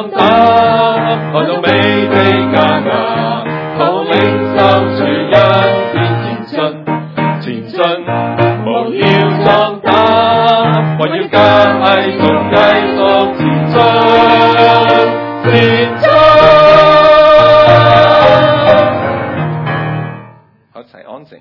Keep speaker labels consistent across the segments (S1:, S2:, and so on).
S1: 壯膽，看到美的家鄉，好領受主恩典前進，務要壯膽，我要繼續前進。好，一齊安靜。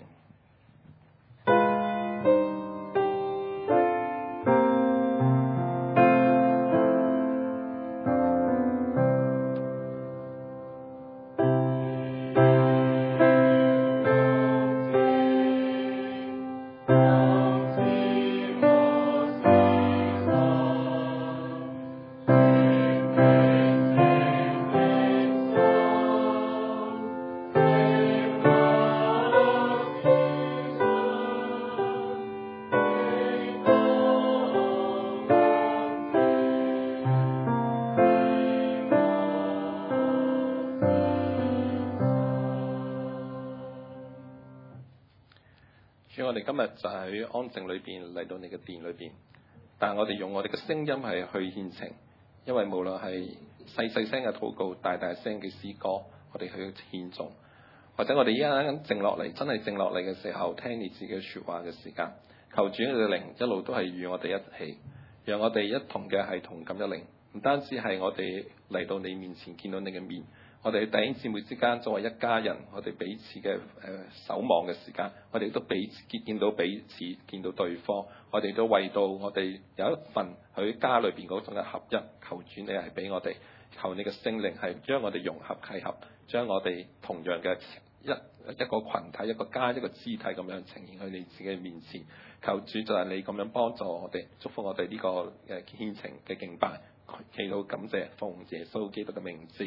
S1: 主，我哋今日就喺安靜裏邊嚟到你嘅殿裏邊，但係我哋用我哋嘅聲音係去獻情，因為無論係細細聲嘅禱告、大大聲嘅詩歌，我哋去獻頌，或者我哋依家靜落嚟，真係靜落嚟嘅時候，聽你自己説話嘅時間，求主你嘅靈一路都係與我哋一起，讓我哋一同嘅係同感一靈，唔單止係我哋嚟到你面前見到你嘅面。我哋弟兄姊妹之間作為一家人，我哋彼此嘅守望嘅時間，我哋都彼此見到彼此，見到對方，我哋都為到我哋有一份喺家裏邊嗰種嘅合一，求主你係俾我哋，求你嘅聖靈係將我哋融合契合，將我哋同樣嘅一個群體、一個家、一個肢體咁樣呈現喺你自己面前。求主就係你咁樣幫助我哋，祝福我哋呢個獻情嘅敬拜，祈禱感謝，奉耶穌基督嘅名字。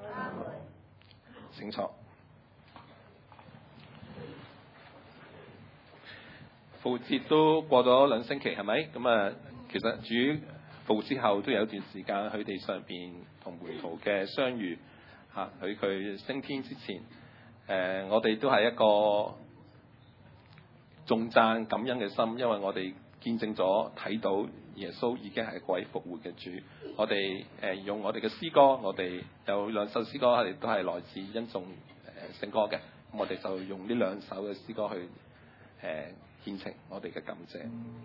S1: 請坐。復活節都過咗2星期，係咪？咁啊，其實主復活之後都有一段時間喺地上邊同門徒嘅相遇嚇。喺佢升天之前，我哋都係一個頌讚感恩嘅心，因為我哋見證咗睇到耶穌已經係一位復活嘅主。我哋用我哋嘅詩歌，我哋有2首詩歌係都係來自恩頌聖歌嘅。咁我哋就用呢2首嘅詩歌去獻呈我哋嘅感謝。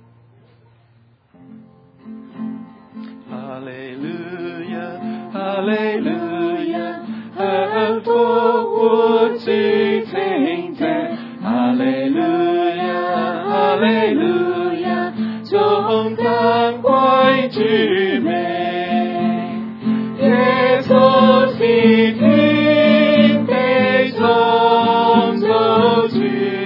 S1: 哈利路亞，哈利路亞，向復活主稱謝。哈利路亞，哈利路亞，頌讚歸主名。耶穌是天地創造主，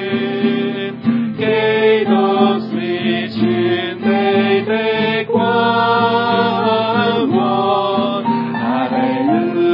S1: 基督是全地的君王。哈利路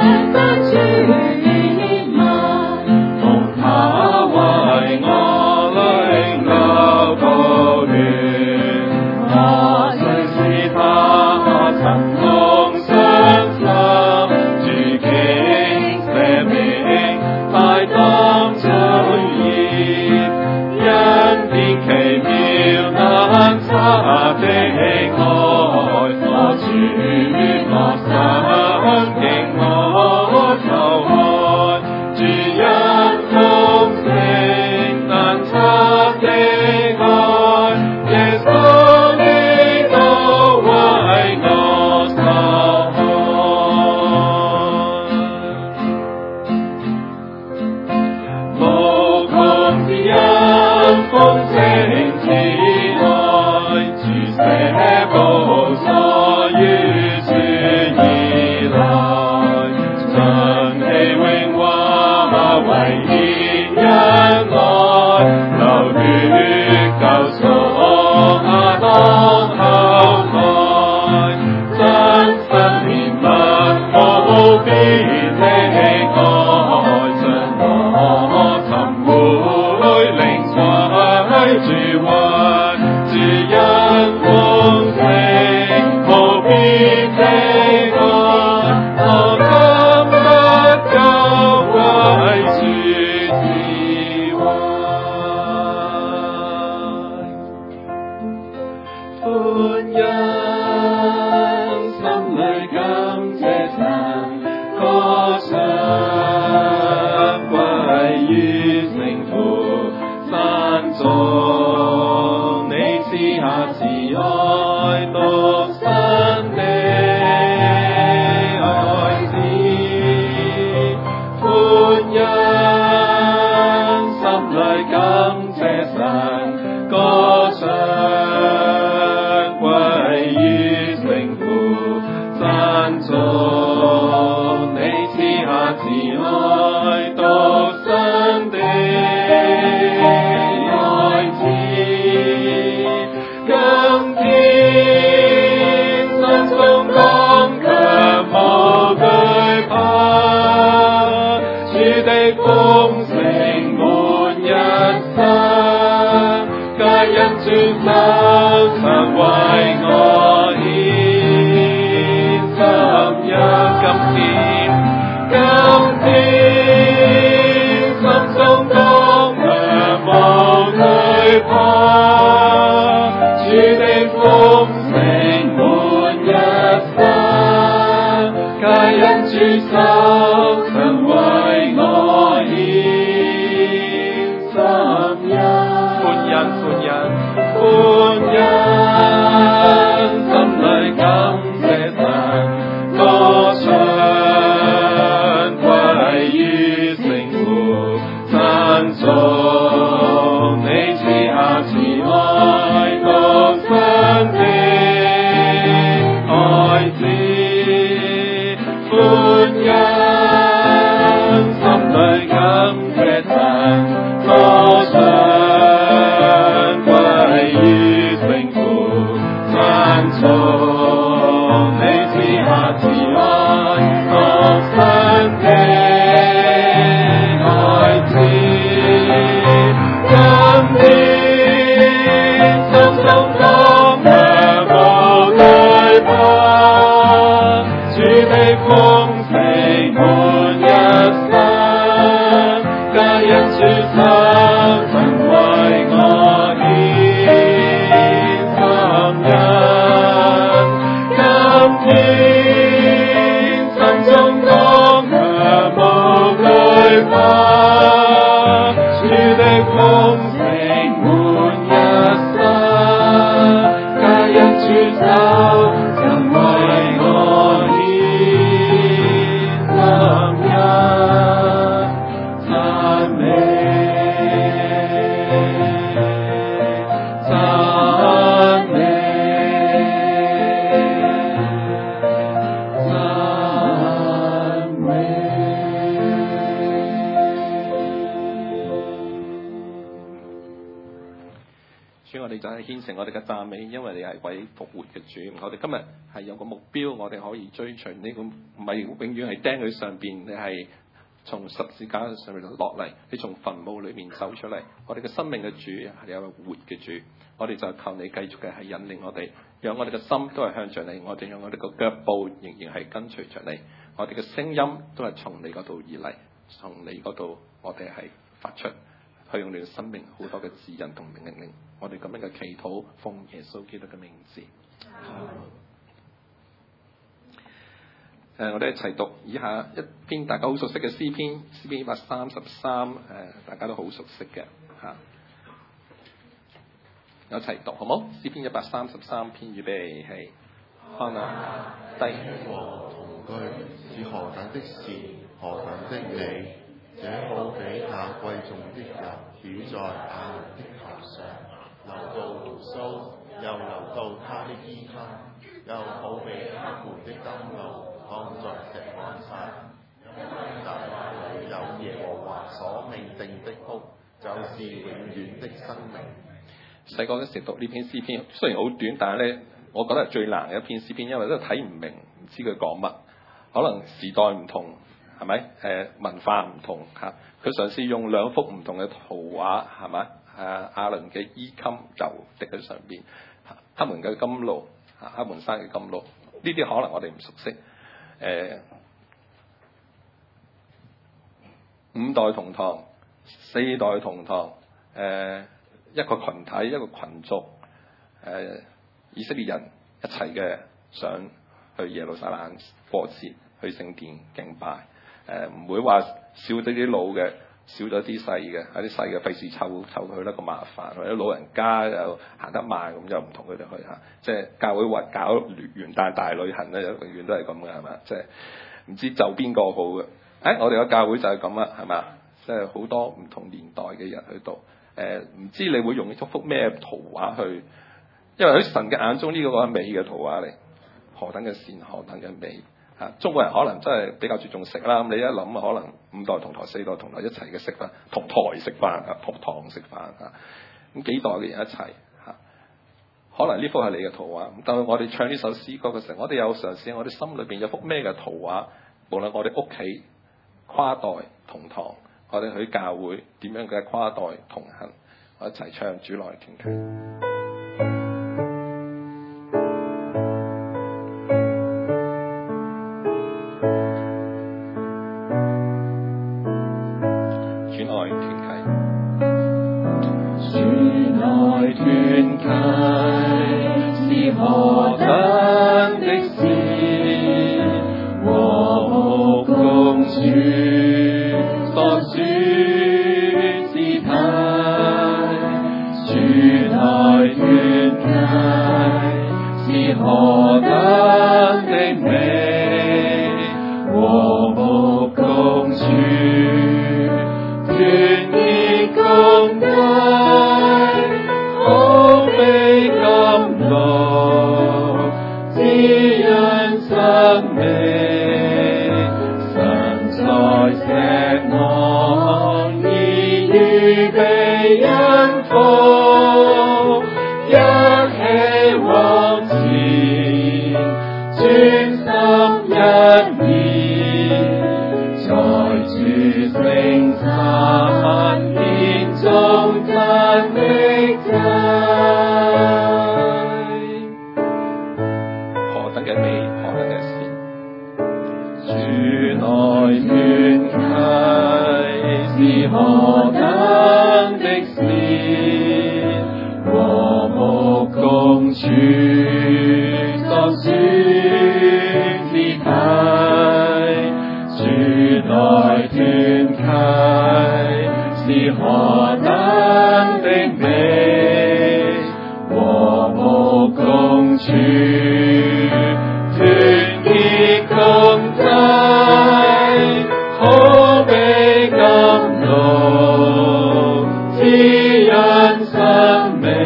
S2: 神為我獻上。
S1: 我哋就係獻成我哋嘅讚美，因為你係位復活嘅主。我哋今日係有個目標，我哋可以追隨呢個，唔係永遠係釘喺上邊，你係從十字架上面落嚟，你從墳墓裏面走出嚟。我哋嘅生命嘅主係有個活嘅主，我哋就求你繼續嘅係引領我哋，讓我哋嘅心都係向着你，我哋讓我哋個腳步仍然係跟隨着你，我哋嘅聲音都係從你嗰度而嚟，從你嗰度我哋係發出。去用你嘅生命好多嘅指引同命令，我哋咁樣嘅祈禱，奉耶穌基督嘅名字。我哋一齊讀以下一篇大家好熟悉嘅詩篇，詩篇133，大家都好熟悉嘅嚇。一齊讀好冇？詩篇133篇，預備起，看啊，低
S2: 和同居是何等的善，何等的美！這好比那貴重的油澆在亞倫的頭上，流到鬍鬚，又流到他的衣襟，又好比他們的甘露降在錫安山。因為在那裏有耶和華所命定的福，就是永遠的生命。
S1: 細個嗰時讀呢篇詩篇，雖然好短，但係咧，我覺得係最難嘅一篇詩篇，因為都睇唔明，唔知佢講乜，可能時代唔同。係咪？文化唔同嚇，佢嘗試用兩幅唔同嘅圖畫，係咪？亞倫嘅衣襟油滴喺上邊，他們嘅甘露，黑門山嘅甘露，呢啲可能我哋唔熟悉。五代同堂，四代同堂，一個群體，一個群族，以色列人一齊嘅想去耶路撒冷過節，去聖殿敬拜。唔會話少咗啲老嘅，少咗啲細嘅，啲細嘅費事湊佢啦，咁麻煩，或者老人家又行得慢，咁就唔同佢哋去嚇。即係教會話搞元旦大旅行咧，永遠都係咁嘅，係嘛？即係唔知就邊個好嘅？我哋個教會就係咁啦，係嘛？即係好多唔同年代嘅人去到，唔知你會用一幅咩圖畫去？因為喺神嘅眼中呢個係美嘅圖畫嚟，何等嘅善，何等嘅美。中國人可能真係比較注重食啦，咁你一諗啊，可能五代同堂、四代同堂一齊嘅食飯，同台食飯啊，同堂食飯啊，咁幾代嘅人一齊嚇，可能呢幅係你嘅圖畫。但係我哋唱呢首詩歌嘅時候，我哋有嘗試，我哋心裏邊有幅咩嘅圖畫？無論我哋屋企跨代同堂，我哋去教會點樣嘅跨代同行，我一齊唱主來傾偈。
S3: 何等的善，和睦共處，所說是他，主來團契，是何等的美，和睦共處，團結共濟，好比甘露滋潤生命，神在錫安已預備恩福，一起往前，專心一意，在主聖餐獻中讚美祭。
S1: 何等嘅美，何等嘅善，
S3: 主來團契，是何等的善，和睦共處，所說是體，主來團契，是何等的美，和睦共處，團結共濟，好比甘露滋潤生命，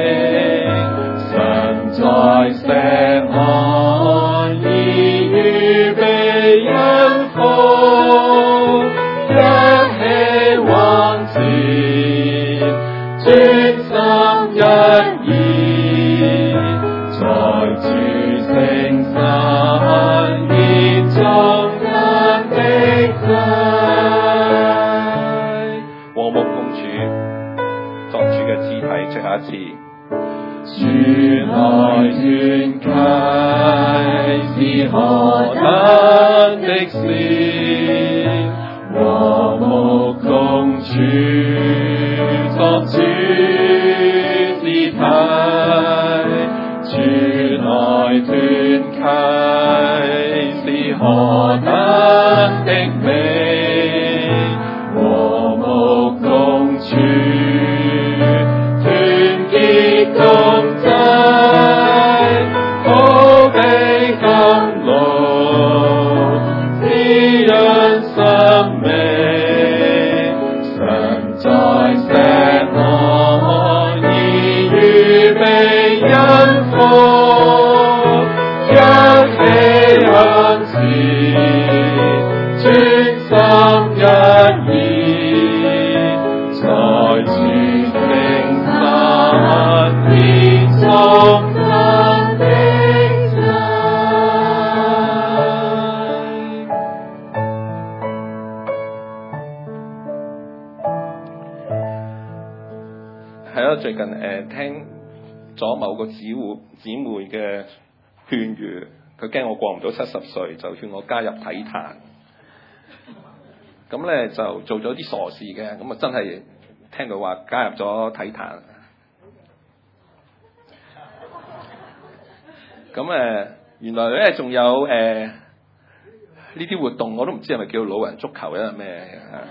S3: 神在錫安已預備恩福，一起往前，專心一來團契是何等的事，和睦共處作主肢體，主來團契是何等的美，和睦共處團結共濟，好比甘露滋潤生命，神在錫安已預備恩福，一起向前，專心一意，在主聖山面中間的祭。
S1: 係啊，最近聽咗某個姊妹嘅勸喻，佢驚我過唔到70歲，就勸我加入體壇。咁咧就做咗啲傻事嘅，咁啊真係聽佢話加入咗體壇。咁原來咧仲有呢啲活動，我都唔知係咪叫老人足球咧咩？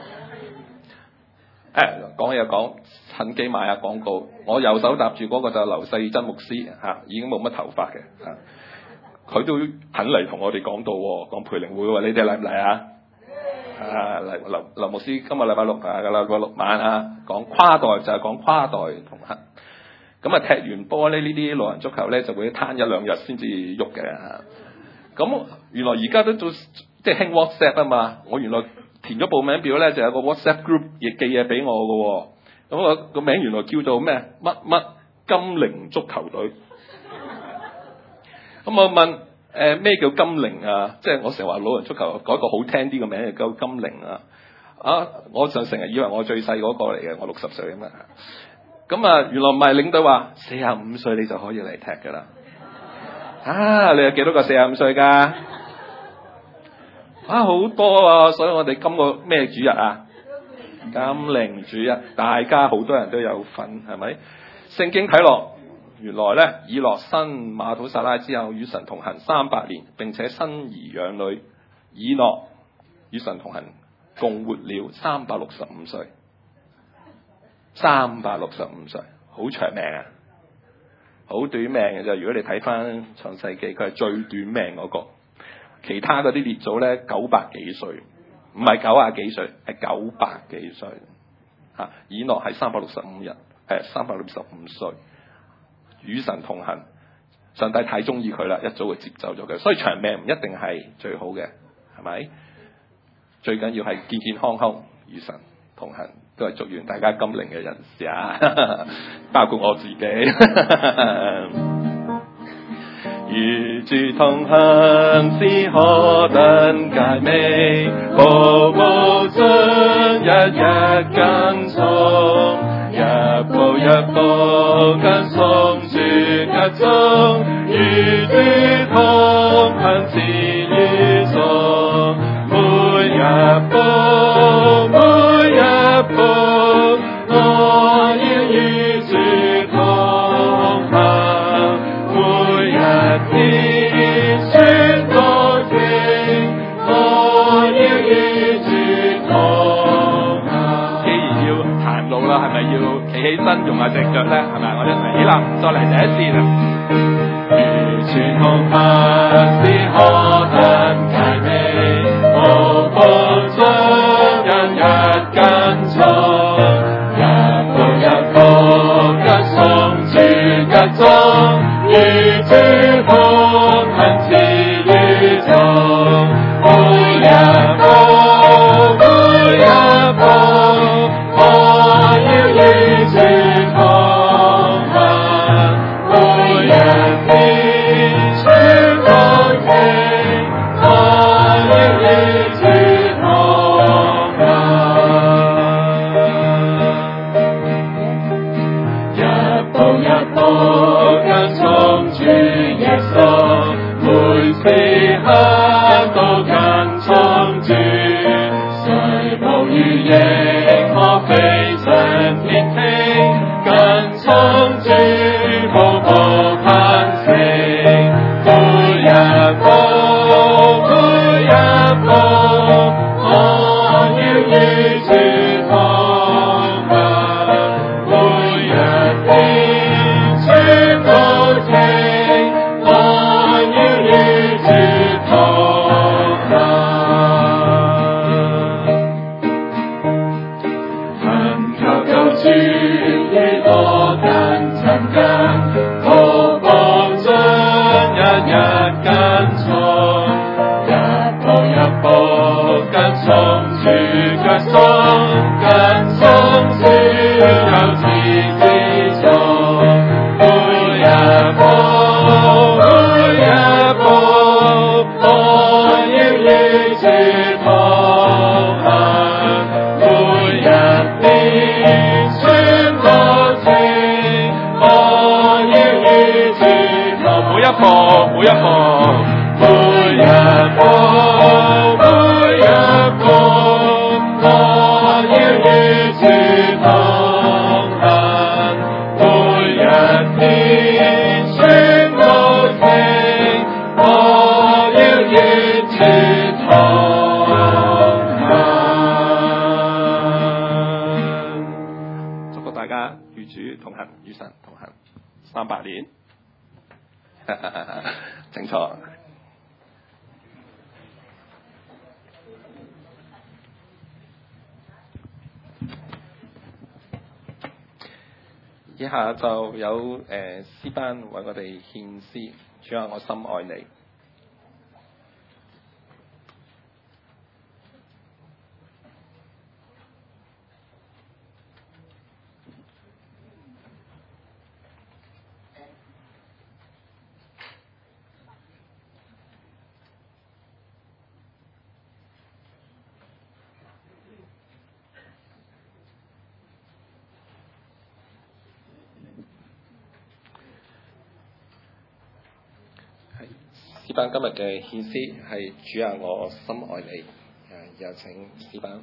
S1: 講又講，趁機賣下廣告。我右手搭住嗰個就係劉世珍牧師嚇，已經冇乜頭髮嘅嚇，佢都肯嚟同我哋講道喎，講培靈會喎，你哋嚟唔嚟啊？劉牧師今日禮拜六晚啊，講跨代就係講跨代同行。咁啊踢完波咧，呢啲老人足球咧就會攤一兩日先至喐嘅嚇。咁原來而家都做即係興 WhatsApp 啊嘛，我原來填咗報名表咧就有個 WhatsApp group 亦寄嘢俾我嘅喎。咁我個名原來叫做咩乜乜金陵足球隊。咁我問咩叫金陵啊？即係我成日話老人足球改個好聽啲嘅名叫金陵啊！我就成日以為我最細嗰個嚟嘅，我60歲啊嘛。咁原來唔係，領隊話45歲你就可以嚟踢㗎啦。你有幾多個45歲㗎？好多啊！所以我哋今個咩主日啊？金陵主日，大家好多人都有份，係咪？聖經睇落，原來咧以諾生馬土撒拉之後與神同行300年，並且生兒養女。以諾與神同行共活了365歲，365歲，好長命啊！好短命嘅啫。如果你睇翻創世記，佢係最短命嗰個。其他嗰啲列祖咧900幾歲，唔係90幾歲，係900幾歲。以諾係365日，係365歲，與神同行。上帝太中意佢啦，一早就接走咗佢。所以長命唔一定係最好嘅，係咪？最緊要係健健康康與神同行，都係祝願大家金陵嘅人士啊，包括我自己。與主同行是何等佳美，步步進，日日跟從，一步一步跟從主腳蹤，與主同行是與眾，每一步每一步，我要與主同行，每一天宣告經，我要與主同行。既然要行路啦，係咪要企起身用下隻腳咧？係咪？我哋一齊起立，再嚟第一次啦。與主同行是何等佳美，步步進，日日跟從，一步一步跟從主腳蹤，與主同行是與眾，每一步每一步，我要與主同行，每一天宣告經，
S3: 如螢幕飛上天庭，跟從主步步攀升，每一步每一步，我要與主同行，每一天宣告聽，我要與主同行。懇求救主與我更親近，徒步進一一跟從，一步一步跟從主腳蹤，跟從主有始至終，每一步每一步，我要與主同行，每一天宣告聽，我要與主同，每一步每一步，每一步每一步，我要與主同行，每一天宣告聽，我要與主同行。祝福大家與主同行，與神同行300年。清楚。以下就有詩班為我哋獻詩，主啊，我深愛你。詩班今日嘅獻詩係主啊，我深愛你。有請詩班。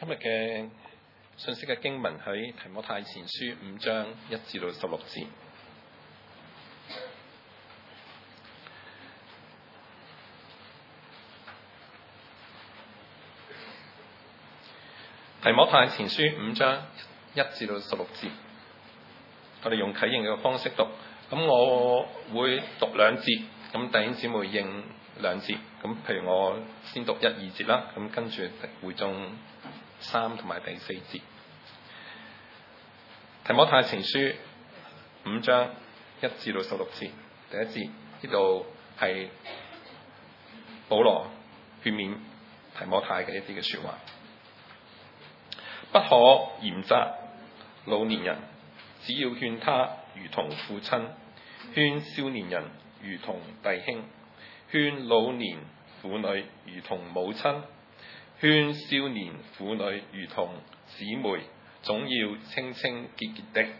S1: 今日嘅信息嘅經文喺提摩太前書5章1至到16節。提摩太前書5章1至到16節，我哋用啟應嘅方式讀。咁我會讀2節，咁弟兄姊妹應2節。咁譬如我先讀1、2節啦，咁跟住會眾3同埋第4節。提摩太前書5章1至到16節，第1節呢度係保羅勸勉提摩太嘅一啲嘅說話。不可嚴責老年人，只要勸他如同父親，勸少年人如同弟兄，勸老年婦女如同母親，勸少年婦女如同姊妹，總要清清潔潔的。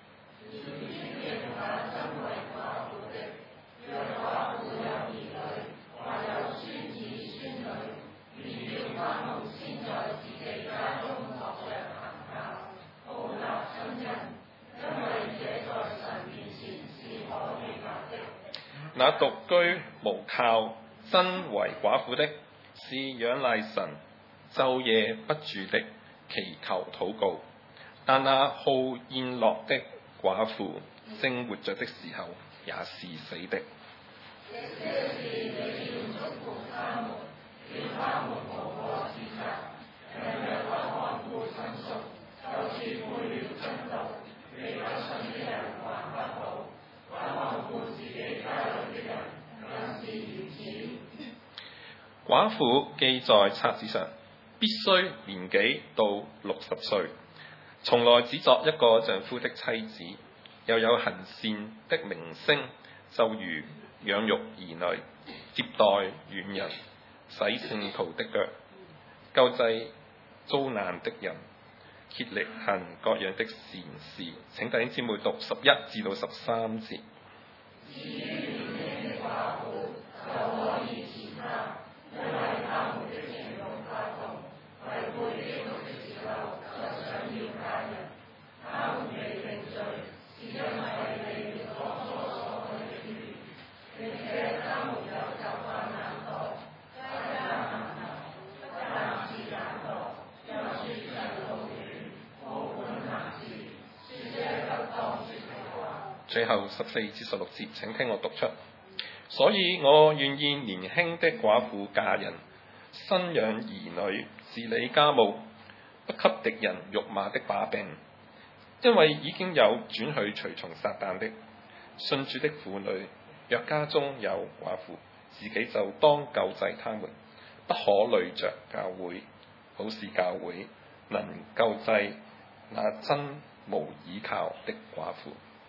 S1: 那獨居無靠、真為寡婦的，是仰賴神，晝夜不住的祈求禱告。但那好宴樂的寡婦，正活着的時候，也是死的。寡婦記在冊子上，必須年紀到60歲，從來只作一個丈夫的妻子，又有行善的名聲，就如養育兒女、接待遠人、洗聖徒的腳、救濟遭難的人，竭力行各樣的善事。請弟兄姊妹讀11至到13節。最後14至16節，請聽我讀出。所以我願意年輕的寡婦嫁人，生養兒女，治理家務，不給敵人辱罵的把柄，因為已經有轉去隨從撒旦的。信主的婦女，若家中有寡婦，自己就當救濟他們，不可累着教會，好使教會能救濟那真無倚靠的寡婦。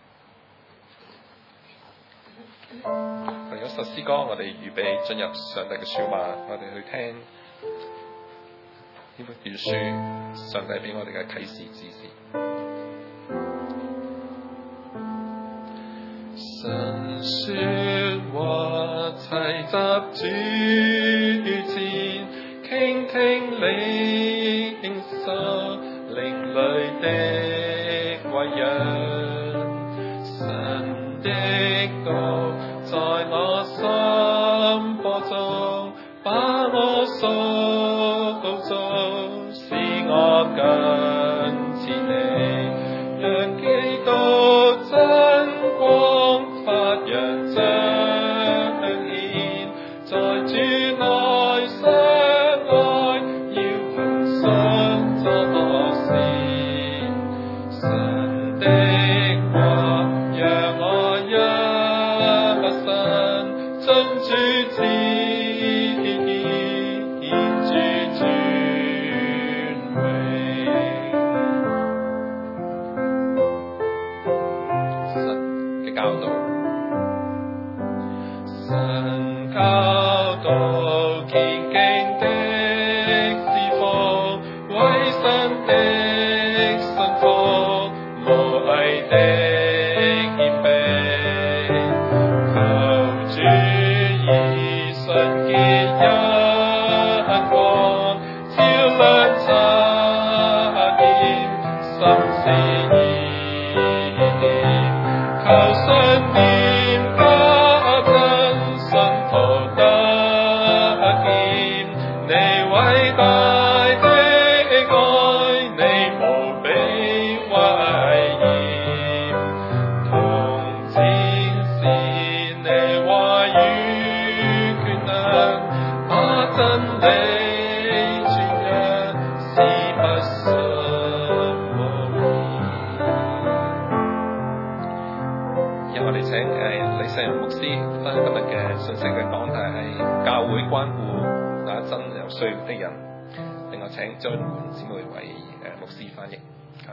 S1: 為咗首詩歌，我哋預備進入上帝嘅說話，我哋去聽呢本書，上帝俾我哋嘅啟示指示。神說話齊集主前，傾聽領受靈裡的餵養，神的道在我心播種，把我塑造，使我更似你，讓基督真光發揚彰顯，在主內相愛，要憑信作事，神的話讓我一生遵主旨意，獻主尊榮。 今日嘅信息嘅講題係教會關顧那真有需要的人。另外請張滿姊妹為牧師翻譯。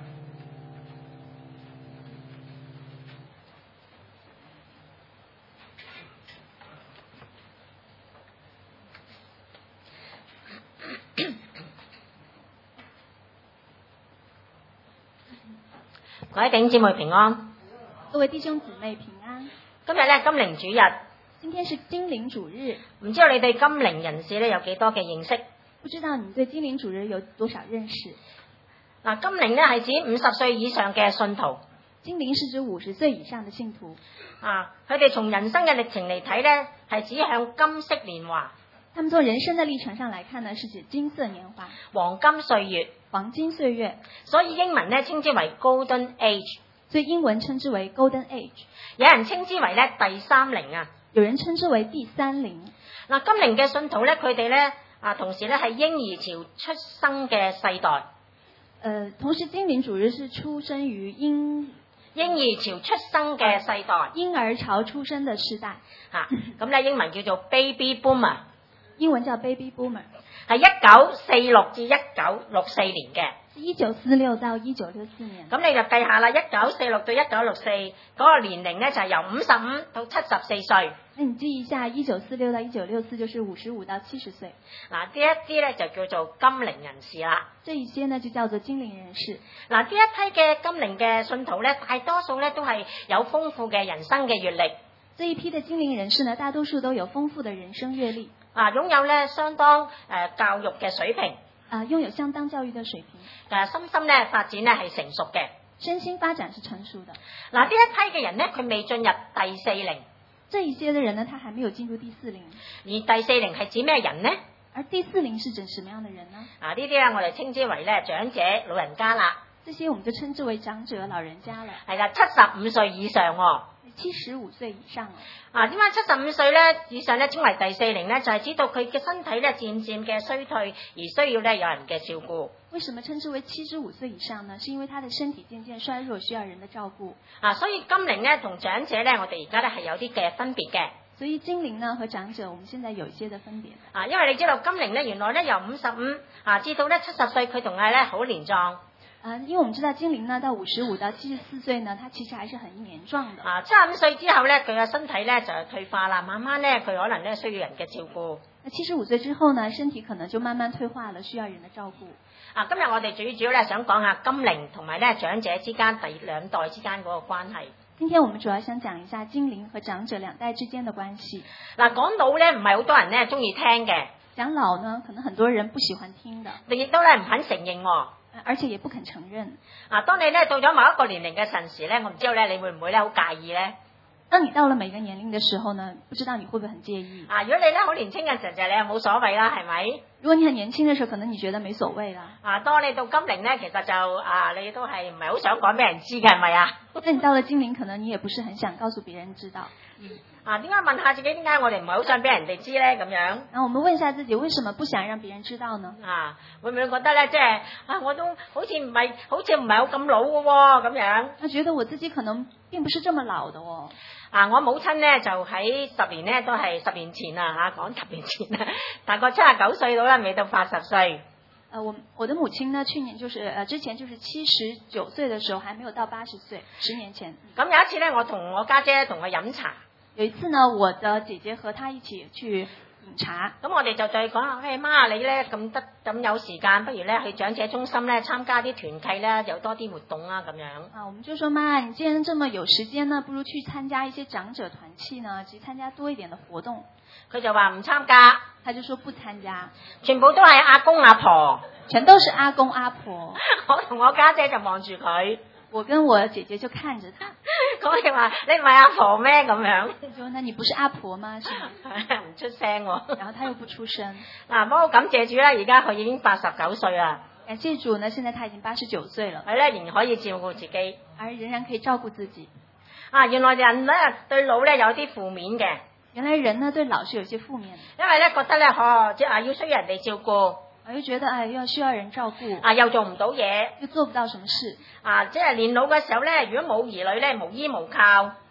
S4: 各位弟兄姊妹平安，
S5: 各位弟兄姊妹平安。
S4: 今日咧金靈主日，
S5: 今天是金靈主日，
S4: 唔知道你對金靈人士咧有幾多嘅認識？
S5: 不知道你對金靈主日有多少認識？
S4: 嗱，金靈咧係指50歲以上嘅信徒，
S5: 金靈是指50歲以上嘅信徒。
S4: 佢哋從人生嘅歷程嚟睇咧，係指向金色年華。
S5: 他們從人生的歷程上來看呢，是指金色年華、
S4: 黃金歲月、
S5: 黃金歲月，
S4: 所以英文咧稱之為 Golden Age，
S5: 所以英文稱之為 Golden Age，
S4: 有人稱之為咧第三靈啊，
S5: 有人稱之為第三靈。
S4: 嗱，金靈嘅信徒咧，佢哋咧同時咧係嬰兒潮出生嘅世代。
S5: 同時金靈主日是出生於嬰
S4: 兒潮出生嘅世代，
S5: 嬰兒潮出生嘅世代。
S4: 咁咧英文叫做 Baby Boomer。
S5: 英文叫 Baby Boomer，
S4: 係1946至1964年嘅
S5: ，1946到1964年。
S4: 咁你就計下啦，1946到1964嗰個年齡咧就係由55到74歲。
S5: 那你記一下，1946到1964就是55到70歲。
S4: 嗱，呢一啲咧就叫做金靈人士啦。
S5: 這一些呢就叫做金靈人士。
S4: 嗱，呢一批嘅金靈嘅信徒咧，大多數咧都係有豐富嘅人生嘅閱歷。
S5: 這一批嘅金靈人士呢，大多數都有豐富嘅人生閱歷。
S4: 擁有咧相當教育嘅水平，
S5: 擁有相當教育嘅水平，
S4: 身心咧發展咧係成熟嘅，
S5: 身心發展是成熟的。
S4: 嗱，呢一批嘅人咧，佢未進入第四靈，
S5: 這一些嘅人呢，他還沒有進入第四靈。
S4: 而第四靈係指咩人呢？
S5: 而第四靈是指什麼樣嘅人呢？
S4: 呢啲咧我哋稱之為咧長者老人家啦。
S5: 這些我們就稱之為長者老人家啦。
S4: 係啦，75歲以上喎。
S5: 75歲以上
S4: 點解75歲咧以上咧稱為第四靈咧？就係知道佢嘅身體咧漸漸嘅衰退，而需要咧有人嘅照顧。
S5: 為什麼稱之為75歲以上呢？是因為他的身體漸漸衰弱，需要人的照顧。
S4: 所以金靈咧同長者咧，我哋而家咧係有啲嘅分別嘅。
S5: 所以金靈呢和長者，我們現在有一些的分別。
S4: 因為你知道金靈咧原來咧由55至到咧70歲，佢仲係咧好年壯。
S5: 因為我們知道金靈呢到55到74歲呢，他其實還是很年壯的。
S4: 75歲之後咧，佢嘅身體咧就退化啦，慢慢咧佢可能咧需要人嘅照顧。
S5: 75歲之後呢，身體可能就慢慢退化了，需要人的照顧。
S4: 今日我哋最主要咧想講下金靈同埋咧長者之間第兩代之間嗰個關係。
S5: 今天我們主要想講一下金靈和長者兩代之間的關係。
S4: 講老咧唔係好多人咧中意聽嘅，
S5: 講老呢可能很多人不喜歡聽的，
S4: 亦都咧唔肯承認喎。
S5: 而且也不肯承認。
S4: 當你咧到咗某一個年齡嘅陣時咧，我唔知道咧你會唔會咧好介意咧？
S5: 當你到了每個年齡嘅時候呢，不知道你會不會很介意？
S4: 如果你咧好年輕嘅時候就你又冇所謂啦，係咪？
S5: 如果你很年輕嘅時候，可能你覺得沒所謂啦。
S4: 當你到金靈咧，其實就你都係唔係好想講俾人知嘅，係咪啊？
S5: 那你到了金靈，可能你也不是很想告訴別人知道。
S4: 點解問下自己點解我哋唔係好想俾人哋知咧？咁樣。
S5: 我們問一下自己，為什麼不想讓別人知道呢？
S4: 會唔會覺得咧，即係我都好似唔係好咁老嘅喎，咁樣。
S5: 我覺得我自己可能並不是這麼老的喎。
S4: 我母親咧就喺10年咧，都係10年前啦嚇，講10年前啦，大概79歲到啦，未到80歲。
S5: 我的母親呢，去年之前就是79歲的時候，還沒有到80歲，10年前。
S4: 咁有一次咧，我同我家姐同佢飲茶。
S5: 有一次呢，我的姐姐和她一起去飲茶。
S4: 咁我哋就對佢講：媽，你咧咁有時間，不如咧去長者中心咧參加啲團契咧，有多啲活動啊咁樣。
S5: 我們就說媽，你既然這麼有時間呢，不如去參加一些長者團契呢，去參加多一點的活動。
S4: 佢就話唔參加，
S5: 他就說不參加，
S4: 全部都係阿公阿婆，
S5: 全都是阿公阿婆。
S4: 我同我家姐就望住佢。
S5: 我跟我姐姐就看着他，
S4: 咁你話你唔係阿婆咩？咁樣，
S5: 佢說：那你不是阿婆嗎？是嗎？
S4: 唔出聲喎。
S5: 然後他又不出聲。
S4: 不過感謝主啦，而家佢已經89歲啦。
S5: 感謝主呢，現在他已經89歲了。
S4: 係咧，仍然可以照顧自己，
S5: 而仍然可以照顧自己。
S4: 原來人咧對老咧有啲負面嘅。
S5: 原來人呢對老是有些負面的。
S4: 因為咧覺得咧，要需要人哋照顧。
S5: 又覺得要需要人照顧，
S4: 又做唔到嘢，
S5: 又做不到什麼事，
S4: 即係年老嘅時候咧，如果冇兒女咧，無依無靠，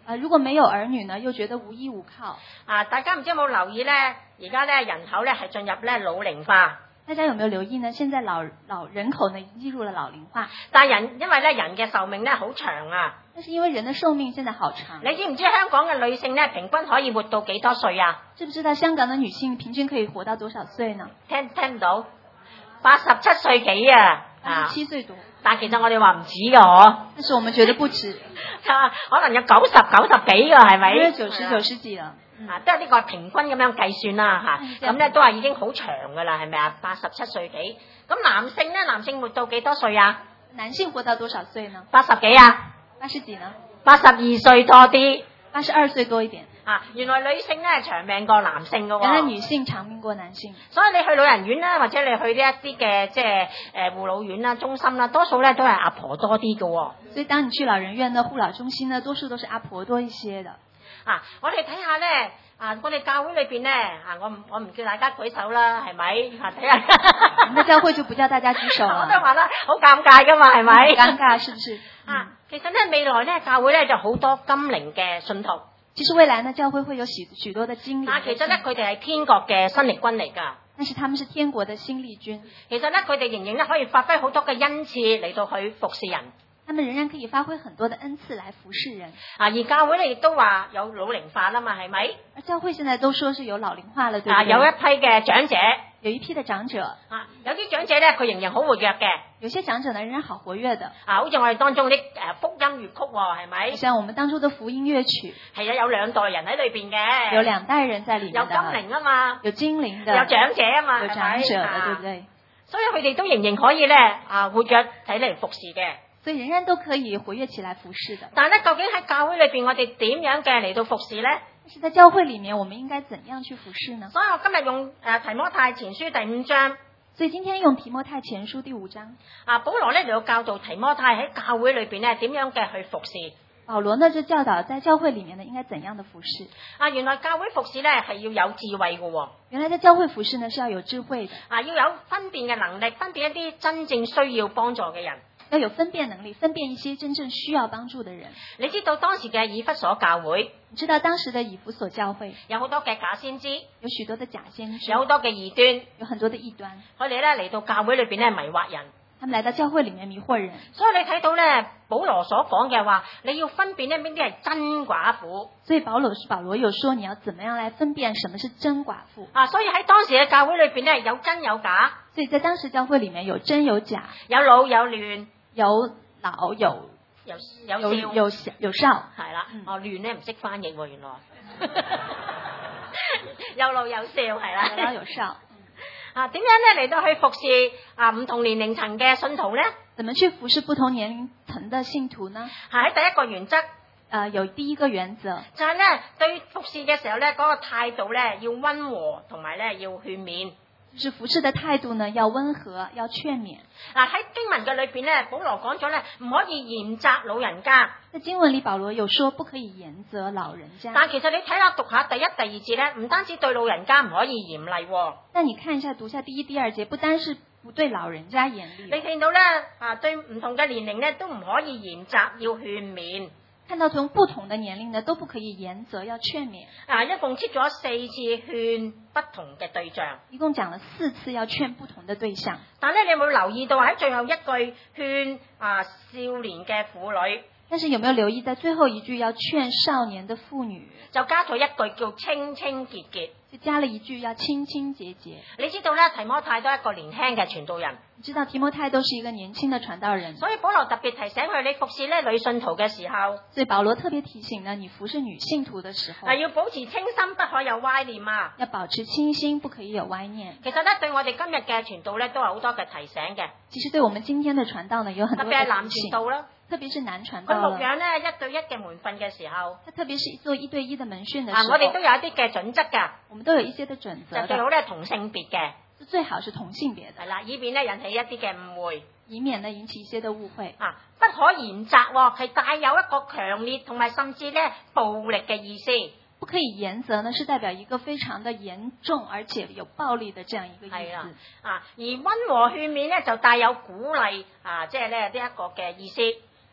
S5: 如果沒有兒女呢，又覺得無依無靠。
S4: 大家唔知有冇留意咧？而家咧人口咧係進入咧老齡化。
S5: 大家有沒有留意呢？現在人口呢已經進入了老齡化。
S4: 但係因為咧人嘅壽命咧好長啊。
S5: 但是因為人的壽命現在好長。
S4: 你知唔知香港嘅女性咧平均可以活到幾多歲啊？
S5: 知唔知道香港嘅女性平均可以活到多少歲呢？
S4: 聽唔到？87歲幾啊
S5: ？87歲多。
S4: 但其實我哋話唔止㗎嗬。
S5: 但是我們覺得不止。
S4: 可能有90幾㗎係咪
S5: ？90幾啦。
S4: 都係呢個平均咁樣計算啦嚇。咁咧都係已經好長㗎啦，係咪啊？87歲幾。咁男性咧，男性活到幾多歲啊？
S5: 男性活到多少歲呢
S4: ？80幾啊
S5: ？80幾呢
S4: ？82歲多啲。
S5: 82歲多一點。
S4: 原來女性咧長命過男性㗎喎。
S5: 原來女性長命過男性。
S4: 所以你去老人院啦，或者你去呢一啲嘅即係護老院啦、中心啦，多數咧都係阿婆多啲㗎喎。
S5: 所以當你去老人院呢、護老中心呢，多數都是阿婆多一些的。
S4: 我哋睇下咧，我哋教會裏邊咧，我唔叫大家舉手啦，係咪？睇下。
S5: 我們的教會就不叫大家舉手啦。
S4: 我都話啦，好尷尬噶嘛，係咪？
S5: 尷尬是不是？
S4: 其實咧未來咧教會咧就好多金齡嘅信徒。
S5: 其實未來呢教會會有許多的金齡。
S4: 其實咧佢哋係天國嘅新力軍嚟㗎。
S5: 但是他們是天國的新力軍。
S4: 其實咧佢哋仍然咧可以發揮好多嘅恩賜嚟到去服侍人。
S5: 他們仍然可以發揮很多的恩賜來服侍人。
S4: 而教會咧亦都話有老齡化啦嘛，係咪？
S5: 而教會現在都說是有老齡化了，對不對？
S4: 有一批嘅長者。
S5: 有一批的長者。
S4: 有啲長者咧佢仍然好活躍嘅。
S5: 有些長者呢仍然好活躍的。
S4: 好似我哋當中啲福音樂曲喎，係咪？
S5: 像我們當中的福音樂曲。
S4: 係啊，有2代人喺裏邊嘅。
S5: 有2代人在裏面。
S4: 有金齡啊嘛。
S5: 有精靈的。
S4: 有長者啊嘛。
S5: 有長者的，對不對？
S4: 所以佢哋都仍然可以咧活躍睇嚟服侍嘅。
S5: 所以仍然都可以活躍起來服侍的。
S4: 但係咧，究竟喺教會裏邊，我哋點樣嘅嚟到服侍咧？
S5: 但是在教會裡面，我們應該怎樣去服侍呢？
S4: 所以我今日用提摩太前書第5章。
S5: 所以今天用提摩太前書第5章。
S4: 保羅咧就教導提摩太喺教會裏邊咧點樣嘅去服侍。
S5: 保羅呢就教導在教會裡面呢應該怎樣的服侍。
S4: 原來教會服侍咧係要有智慧嘅喎。
S5: 原來在教會服侍呢是要有智慧的。
S4: 要有分辨嘅能力，分辨一啲真正需要幫助嘅人。
S5: 要有分辨能力，分辨一些真正需要幫助的人。
S4: 你知道當時嘅以弗所教會？
S5: 你知道當時的以弗所教會
S4: 有好多嘅假先知，
S5: 有許多的假先知，
S4: 有好多嘅異端，
S5: 有很多的異端。
S4: 佢哋咧嚟到教會裏邊咧迷惑人。
S5: 他們來到教會裡面迷惑人。
S4: 所以你睇到咧，保羅所講嘅話，你要分辨咧邊啲係真寡婦。
S5: 所以保羅有說，你要怎麼樣來分辨什麼是真寡婦。
S4: 所以喺當時嘅教會裏邊咧，有真有假。
S5: 所以在當時教會裡面有真有假，
S4: 有老有嫩，
S5: 有老有少，
S4: 係啦。亂咧唔識翻譯喎，原來有老有少係啦，
S5: 有老有少。
S4: 點樣咧嚟到去服侍唔同年齡層嘅信徒咧？
S5: 怎麼去服侍不同年齡層的信徒呢？
S4: 喺第一個原則，
S5: 有第一個原則，
S4: 就係咧對服侍嘅時候咧，嗰個態度咧要溫和，同埋咧要勸勉。
S5: 就是服侍的態度呢，要溫和，要勸勉。
S4: 喺經文嘅裏邊咧，保羅講咗咧，唔可以嚴責老人家。
S5: 在經文裏，保羅有說不可以嚴責老人家。
S4: 但其實你睇下讀下第一、第二節咧，唔單止對老人家唔可以嚴厲。
S5: 但你看一下讀下第一、第二節，不單是不對老人家嚴厲。
S4: 你見到咧對唔同嘅年齡咧都唔可以嚴責，要勸勉。
S5: 看到從不同的年齡呢，都不可以嚴責，要勸勉。
S4: 一共出咗4次勸不同嘅對象，
S5: 一共講了4次要勸不同的對象。
S4: 但咧，你有冇留意到喺最後一句勸少年嘅婦女？
S5: 但是有沒有留意在最後一句要勸少年的婦女，
S4: 就加咗一句叫清清潔潔，
S5: 就加了一句要清清潔潔。
S4: 你知道咧，提摩太都係一個年輕嘅傳道人。
S5: 你知道提摩太都是一個年輕的傳道人，
S4: 所以保羅特別提醒佢，你服侍咧女信徒嘅時候，
S5: 所以保羅特別提醒呢，你服侍女信徒的時候，
S4: 要保持清心，不可有歪念啊！
S5: 要保持清心，不可以有歪念。
S4: 其實咧，對我哋今日嘅傳道咧，都有好多嘅提醒嘅。
S5: 其實對我們今天的傳道呢，有很多嘅提醒。
S4: 特別係男傳道啦，
S5: 特別是男傳道。
S4: 佢牧養咧1對1嘅門訓嘅時候，
S5: 特別是做1對1的門訓嘅時候，
S4: 我哋都有一啲嘅準則㗎。
S5: 我們都有一些的準則。
S4: 就最好咧同性別嘅，
S5: 最好是同性別的。
S4: 係啦，以免咧引起一啲嘅誤會，
S5: 以免呢引起一些的誤會。
S4: 不可嚴責喎，係帶有一個強烈同埋甚至咧暴力嘅意思。
S5: 不可以嚴責呢，是代表一個非常的嚴重而且有暴力的這樣一個意思。
S4: 而溫和勸勉咧就帶有鼓勵即係咧呢一個嘅意思。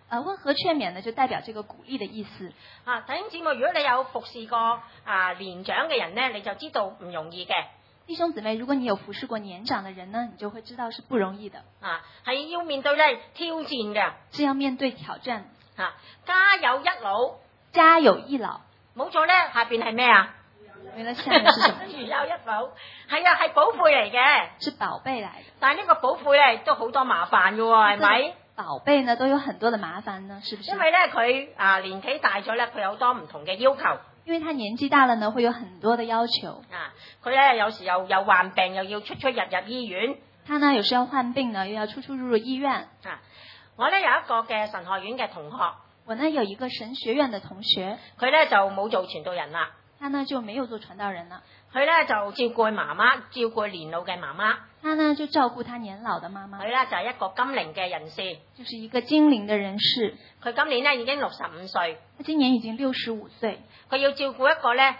S5: 温和勸勉呢，就代表這個鼓勵的意思。
S4: 弟兄姊妹，如果你有服侍過年長嘅人呢，你就知道唔容易嘅。
S5: 弟兄姊妹，如果你有服侍過年長的人呢，你就會知道是不容易的。
S4: 係要面對咧挑戰嘅，
S5: 是要面對挑戰。
S4: 家有一老，
S5: 家有一老，
S4: 冇錯咧，下邊係咩啊？
S5: 原來下面是什麼？
S4: 如有一老，係啊，係寶貝嚟嘅，
S5: 是寶貝嚟嘅。
S4: 但係呢個寶貝咧都好多麻煩嘅喎，係咪？
S5: 寶貝呢都有很多的麻煩呢，是不是？
S4: 因為咧佢年紀大咗咧，佢有好多唔同嘅要求。
S5: 因為他年紀大了呢，會有很多的要求。
S4: 佢咧有時又患病，又要出入醫院。
S5: 他呢有時要患病呢，又要出入醫院。
S4: 我咧有一個嘅神學院嘅同學，
S5: 我呢有一個神學院的同學，
S4: 佢咧就冇做傳道人啦。
S5: 他呢就沒有做傳道人了。
S4: 佢咧就照顧媽媽，照顧年老嘅媽媽。
S5: 他呢就照顧他年老的媽媽。
S4: 佢咧就係一個金齡嘅人士，
S5: 就是一個精靈的人士。
S4: 佢今年咧已經65歲，
S5: 他今年已經65歲。
S4: 佢要照顧一個咧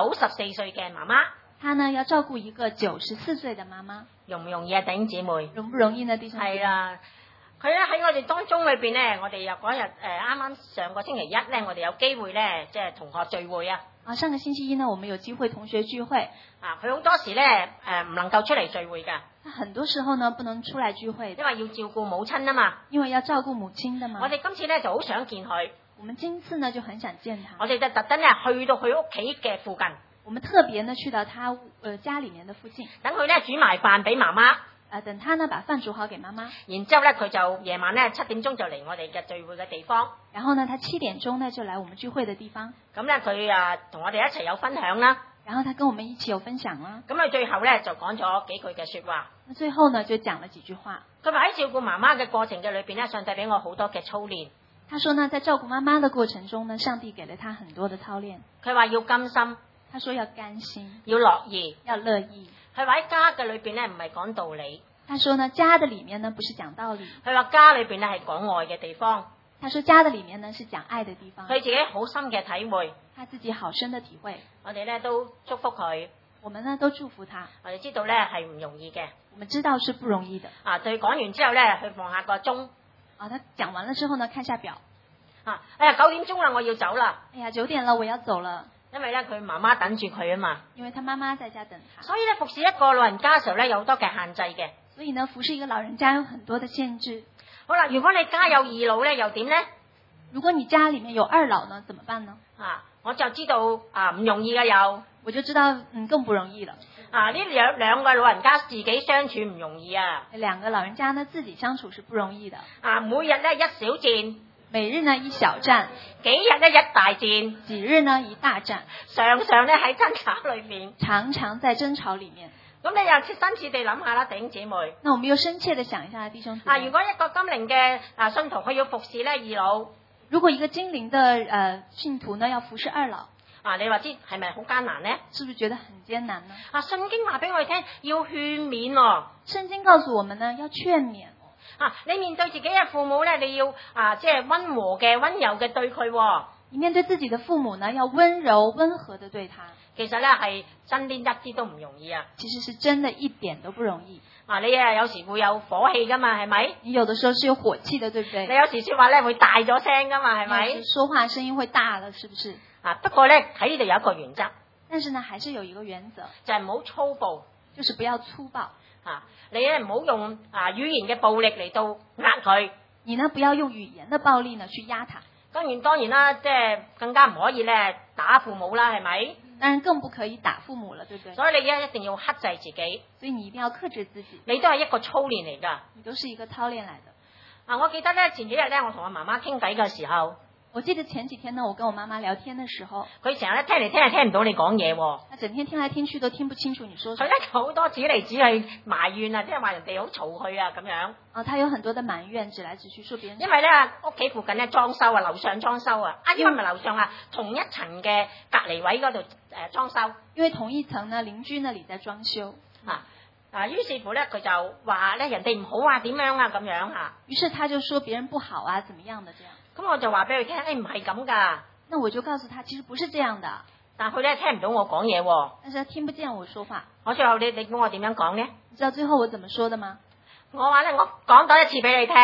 S4: 94歲嘅媽媽。
S5: 他呢要照顧一個94歲的媽媽，
S4: 容唔容易啊？弟兄姊妹，
S5: 容不容易呢？弟兄姊妹，
S4: 係啦。佢咧喺我哋當中裏邊咧，我哋又嗰日啱啱上個星期一咧，我哋有機會咧，即係同學聚會啊。
S5: 上個星期一呢，我們有機會同學聚會。
S4: 佢好多時咧唔能夠出嚟聚會㗎。
S5: 很多時候呢，不能出來聚會，
S4: 因為要照顧母親啊嘛。
S5: 因為要照顧母親的嘛。
S4: 我哋今次咧就好想見佢。
S5: 我們今次呢就很想見他。
S4: 我哋就特登咧去到佢屋企嘅附近。
S5: 我們特別呢去到他家裡面的附近，
S4: 等佢咧煮埋飯俾媽媽。
S5: 等他呢把飯煮好給媽媽。
S4: 然之後咧佢就夜晚咧7點鐘就嚟我哋嘅聚會嘅地方。
S5: 然後呢，他7點鐘呢就來我們聚會的地方。
S4: 咁咧佢同我哋一齊有分享啦。
S5: 然後他跟我們一起有分享啦。
S4: 咁佢最後咧就講咗幾句嘅說話。
S5: 最後呢就講了幾句話。
S4: 佢話喺照顧媽媽嘅過程嘅裏邊咧，上帝俾我好多嘅操練。
S5: 他說呢，在照顧媽媽的過程中呢，上帝給了他很多的操練。
S4: 佢話要甘心。
S5: 他說要甘心，
S4: 要樂意，
S5: 要樂意。
S4: 佢話喺家嘅裏邊咧唔係講道理。
S5: 他說呢，家的裡面呢不是講道理。
S4: 佢話家裏邊咧係講愛嘅地方。
S5: 他說家的裡面呢是講愛的地方。
S4: 佢自己好深嘅體會，
S5: 他自己好深的體會。
S4: 我哋咧都祝福佢，
S5: 我們呢都祝福他。
S4: 我哋知道咧係唔容易嘅，
S5: 我們知道是不容易的。
S4: 對，講完之後咧，去望下個鐘。
S5: 他講完了之後呢，看下表。
S4: 哎呀，9點鐘啦，我要走啦。
S5: 哎呀，9點了，我要走了。
S4: 因為咧佢媽媽等住佢啊嘛。
S5: 因為他媽媽在家等他。
S4: 所以咧服侍一個老人家嘅時候咧，有好多嘅限制嘅。
S5: 所以呢，服侍一個老人家有很多的限制。
S4: 好啦，如果你家有二老咧，又點咧？
S5: 如果你家裡面有二老呢，怎麼辦呢？
S4: 我就知道唔容易嘅有。
S5: 我就知道更不容易了。
S4: 呢兩個老人家自己相處唔容易啊。
S5: 兩個老人家呢自己相處是不容易的。
S4: 每日咧一小戰。
S5: 每日呢一小戰，
S4: 幾日呢一大戰，
S5: 幾日呢一大戰，
S4: 常常咧喺爭吵裏面，
S5: 常常在爭吵裡面。
S4: 咁你又切身處地諗下啦，弟兄姊妹。
S5: 那我們又深切地想一下，弟兄姊妹。
S4: 如果一個金齡嘅信徒，佢要服侍咧二老，
S5: 如果一個金齡的信徒呢要服侍二老，
S4: 你話知係咪好艱難呢？
S5: 是不是覺得很艱難呢？
S4: 聖經話俾我哋聽，要勸勉喎。
S5: 聖經告訴我們呢，要勸勉。
S4: 你面對自己嘅父母咧，你要即係溫和嘅、溫柔嘅對佢。
S5: 你面對自己的父母呢，要溫柔溫和的對他。
S4: 其實咧係真啲一啲都唔容易啊！
S5: 其實是真的一點都不容易。
S4: 你有時會有火氣噶嘛，係咪？
S5: 你有的時候是有火氣的，對不對？
S4: 你有時說話咧會大咗聲噶嘛，係咪？
S5: 說話聲音會大了，是不是？
S4: 不過咧喺呢度有一個原則。
S5: 但是呢，還是有一個原則，
S4: 就係唔好粗暴，
S5: 就是不要粗暴。
S4: 你咧唔好用語言嘅暴力嚟到壓佢。
S5: 你呢不要用語言的暴力呢去壓他。
S4: 當然啦，即係更加唔可以咧打父母啦，係咪？
S5: 當然更不可以打父母了，對不對？
S4: 所以你一定要克制自己。
S5: 所以你一定要克制自己。
S4: 你都係一個操練嚟㗎。
S5: 你都是一個操練來的。
S4: 我記得咧前幾日咧，我同我媽媽傾偈嘅時候。
S5: 我記得前幾天呢，我跟我媽媽聊天的時候，
S4: 佢成日咧聽嚟聽去聽唔到你講嘢喎。
S5: 他整天聽來聽去都聽不清楚你說什麼。
S4: 佢咧好多指嚟指去埋怨啊，即係話人哋好嘈佢啊咁樣。
S5: 他有很多的埋怨，指來指去說別人。
S4: 因為咧屋企附近咧裝修啊，樓上裝修啊，因為唔係樓上啊，同一層嘅隔離位嗰度裝修。
S5: 因為同一層呢，鄰居那裡在裝修。
S4: 於是乎咧，佢就話咧人哋唔好啊，點樣啊咁樣嚇。
S5: 於是他就說別人不好啊，怎麼樣的這樣。
S4: 咁我就話俾佢聽，唔係咁㗎。
S5: 那我就告訴他，其實不是這樣的。
S4: 但佢咧聽唔到我講嘢喎。
S5: 但是他聽不見我說話。
S4: 我最後你估我點樣講呢？
S5: 你知道最後我怎麼說的嗎？
S4: 我話咧，我講多一次俾你聽。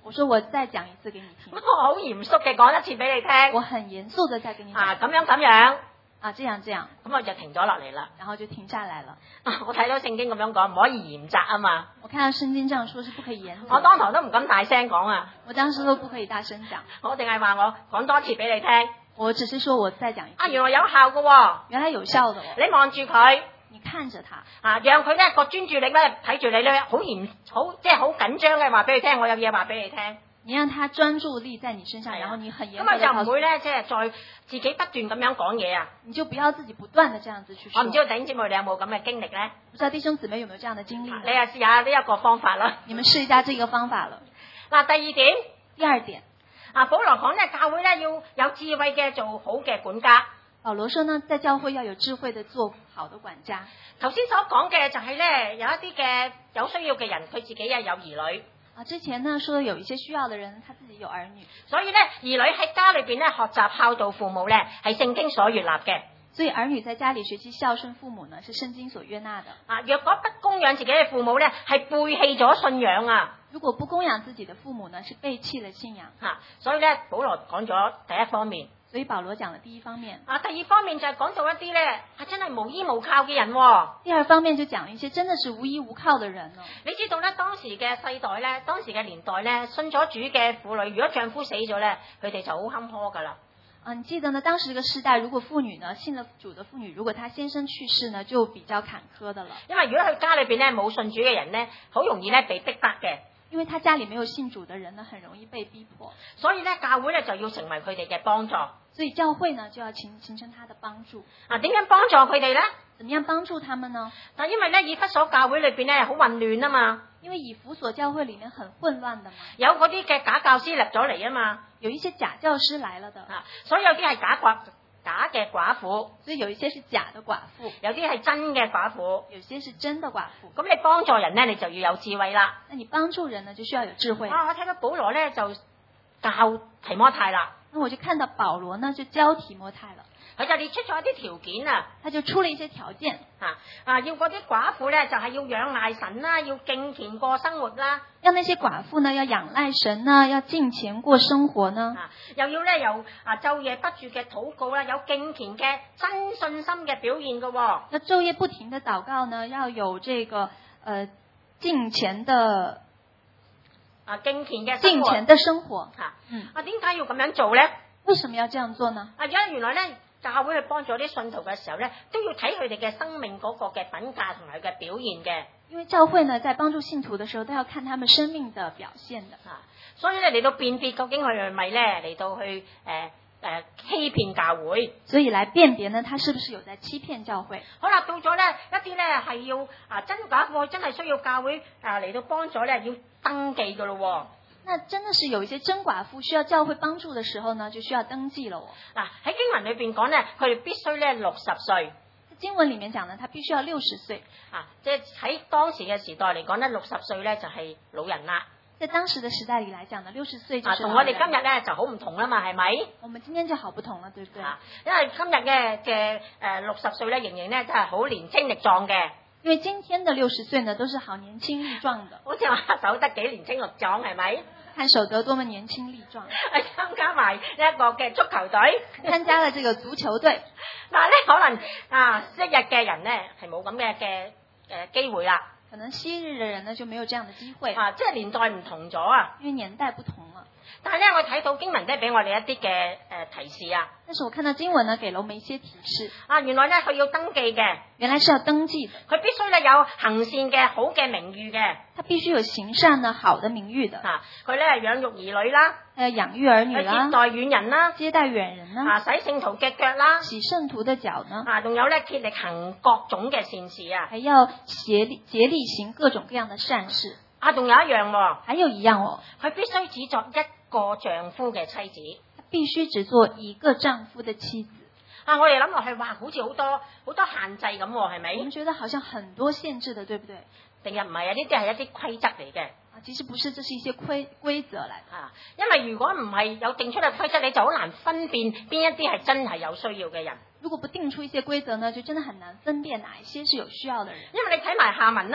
S5: 我說我再講一次給你聽。
S4: 我好嚴肅嘅講一次俾你聽。
S5: 我很嚴肅的再跟你講。
S4: 啊，咁樣。
S5: 啊，這樣，
S4: 咁我就停咗落嚟啦。
S5: 然後就停下來了。
S4: 我睇到聖經咁樣講，唔可以嚴責啊嘛。
S5: 我看到聖經這樣說是不可以嚴責。
S4: 我當堂都唔敢大聲講啊。
S5: 我當時都不可以大聲講。
S4: 我淨係話我講多次俾你聽。
S5: 我只是說我再講一次。
S4: 啊，原來有效嘅喎。
S5: 原來有效的喎。
S4: 你望住佢，
S5: 你看着他，
S4: 啊，讓佢咧個專注力咧睇住你咧，好即係好緊張嘅話俾你聽，我有嘢話俾你聽。
S5: 你讓他專注力在你身上，然後你很嚴格地
S4: 咁就唔會咧，即係再自己不斷咁樣講嘢啊！
S5: 你就不要自己不斷的這樣子去說。
S4: 我唔知道弟兄姊妹你有冇咁嘅經歷咧？
S5: 不知道弟兄姊妹有沒有這樣的經歷？
S4: 你試下呢一個方法啦。
S5: 你們試一下這個方法了。
S4: 嗱，第二點，啊，保羅講咧，教會咧要有智慧嘅做好嘅管家。
S5: 保羅說呢，在教會要有智慧的做好的管家。
S4: 頭先所講嘅就係咧，有一啲嘅有需要嘅人，佢自己又有兒女。
S5: 啊，之前呢說有一些需要的人，他自己有兒女，
S4: 所以咧兒女喺家裏邊咧學習孝道父母咧係聖經所悅納嘅。
S5: 所以兒女在家裏學習孝順父母呢，是聖經所悅納的。
S4: 啊，若果不供養自己嘅父母咧，係背棄咗信仰啊！
S5: 如果不供養自己的父母呢，是背棄了信仰。
S4: 所以咧保羅講咗第一方面。
S5: 所以保羅講了第一方面。
S4: 啊，第二方面就係講到一啲咧係真係無依無靠嘅人。
S5: 第二方面就講一些真的是無依無靠的人咯。
S4: 你知道咧，當時嘅世代咧，當時嘅年代咧，信咗主嘅婦女，如果丈夫死咗咧，佢哋就好坎坷噶啦。
S5: 你記得呢？當時這個時代，如果婦女呢信了主的婦女，如果她先生去世呢，就比較坎坷的了。
S4: 因為如果佢家裏邊咧冇信主嘅人咧，好容易咧被逼迫嘅。
S5: 因為他家裏沒有信主的人呢，很容易被逼迫。
S4: 所以咧，教會咧就要成為佢哋嘅幫助。
S5: 所以教會呢就要形成他的幫助。
S4: 啊，點樣幫助佢哋咧？
S5: 怎麼樣幫助他們呢？
S4: 但因為咧以弗所教會裏邊咧好混亂啊嘛。
S5: 因為以弗所教會裏面很混亂的嘛。
S4: 有嗰啲嘅假教師入咗嚟啊嘛。
S5: 有一些假教師來了的。
S4: 啊，所以有啲係假嘅寡婦，
S5: 所以有一些是假的寡婦，
S4: 有啲係真嘅寡婦，
S5: 有些是真的寡婦。
S4: 咁你幫助人咧，你就要有智慧啦。
S5: 那你幫助人呢，就需要有智慧。
S4: 我睇到保羅咧就教提摩太啦。
S5: 那我就看到保羅呢就教提摩太了。
S4: 佢就列出咗一啲條件啊，
S5: 他就出了一些條件
S4: 要嗰啲寡婦咧就係要仰賴神啦，要敬虔過生活啦。
S5: 要那些寡婦呢要仰賴神呢，要敬虔過生活呢。
S4: 又要咧有晝夜不住嘅禱告啦，有敬虔嘅真信心嘅表現嘅。
S5: 要晝夜不停的禱告呢，要有這個敬虔的
S4: 敬虔嘅
S5: 敬虔的生活。
S4: 點解要咁樣做咧？
S5: 為什麼要這樣做呢？
S4: 原來咧。教會去幫助啲信徒嘅時候咧，都要睇佢哋嘅生命嗰個嘅品格同埋佢嘅表現嘅。
S5: 因為教會呢，在幫助信徒嘅時候，都要看他們生命的表現的。
S4: 所以咧嚟到辨別究竟佢係咪咧嚟到去欺騙教會。
S5: 所以來辨別呢，他是不是有在欺騙教會？
S4: 好啦，到咗咧一啲咧係要真寡婦真係需要教會嚟到幫助咧，要登記噶咯。
S5: 那真的是有一些真寡婦需要教會幫助的時候呢，就需要登記了。
S4: 喺經文裏邊講咧，佢哋必須咧60歲。
S5: 經文裡面講呢，他必須要60歲。
S4: 即係喺當時嘅時代嚟講咧，60歲咧就係老人啦。
S5: 在當時的時代裡來講呢，60歲就是
S4: 同我哋今日咧就好唔同啦嘛，係咪？
S5: 我們今天就好不同了，對不對？
S4: 因為今日嘅60歲咧，仍然咧都係好年輕力壯嘅。
S5: 因為今天的60歲呢，都是好年輕力壯的。
S4: 好似話守得幾年輕力壯，係咪？
S5: 看守得多麼年輕力壯。
S4: 參加埋一個嘅足球隊，
S5: 參加了這個足球隊。
S4: 但係咧，可能昔日嘅人咧係冇咁嘅機會啦。
S5: 可能昔日嘅人呢就沒有這樣的機會。
S4: 即係年代唔同咗啊。
S5: 因為年代不同了。
S4: 但係咧，我睇到經文都係俾我哋一啲嘅提示啊。
S5: 但是我看到經文呢，給了我們一些提示。
S4: 原來咧佢要登記嘅。
S5: 原來是要登記的。
S4: 佢必須咧有行善嘅好嘅名譽嘅。
S5: 他必須有行善呢好的名譽的。
S4: 佢咧養育兒女啦。
S5: 養育兒女啦。
S4: 接待遠人啦。
S5: 接待遠人啦。
S4: 洗聖徒嘅腳啦。
S5: 洗聖徒的腳呢。
S4: 仲有咧竭力行各種嘅善事啊。
S5: 還要竭力行各種各樣的善事。
S4: 仲有一樣喎。
S5: 還有一樣哦。
S4: 佢必須只作一個丈夫嘅妻子。
S5: 必須只做一個丈夫的妻子。
S4: 我哋諗落去，哇，好似好多限制咁，係咪？
S5: 我們覺得好像很多限制的，對不對？
S4: 定係唔係啊？呢啲係一啲規則嚟嘅。
S5: 其實不是，這是一些規則來。
S4: 因為如果唔係有定出嚟規則，你就好難分辨邊一啲係真係有需要嘅人。
S5: 如果不定出一些規則呢，就真的很難分辨哪一些是有需要的人。
S4: 因為你睇埋下文啦。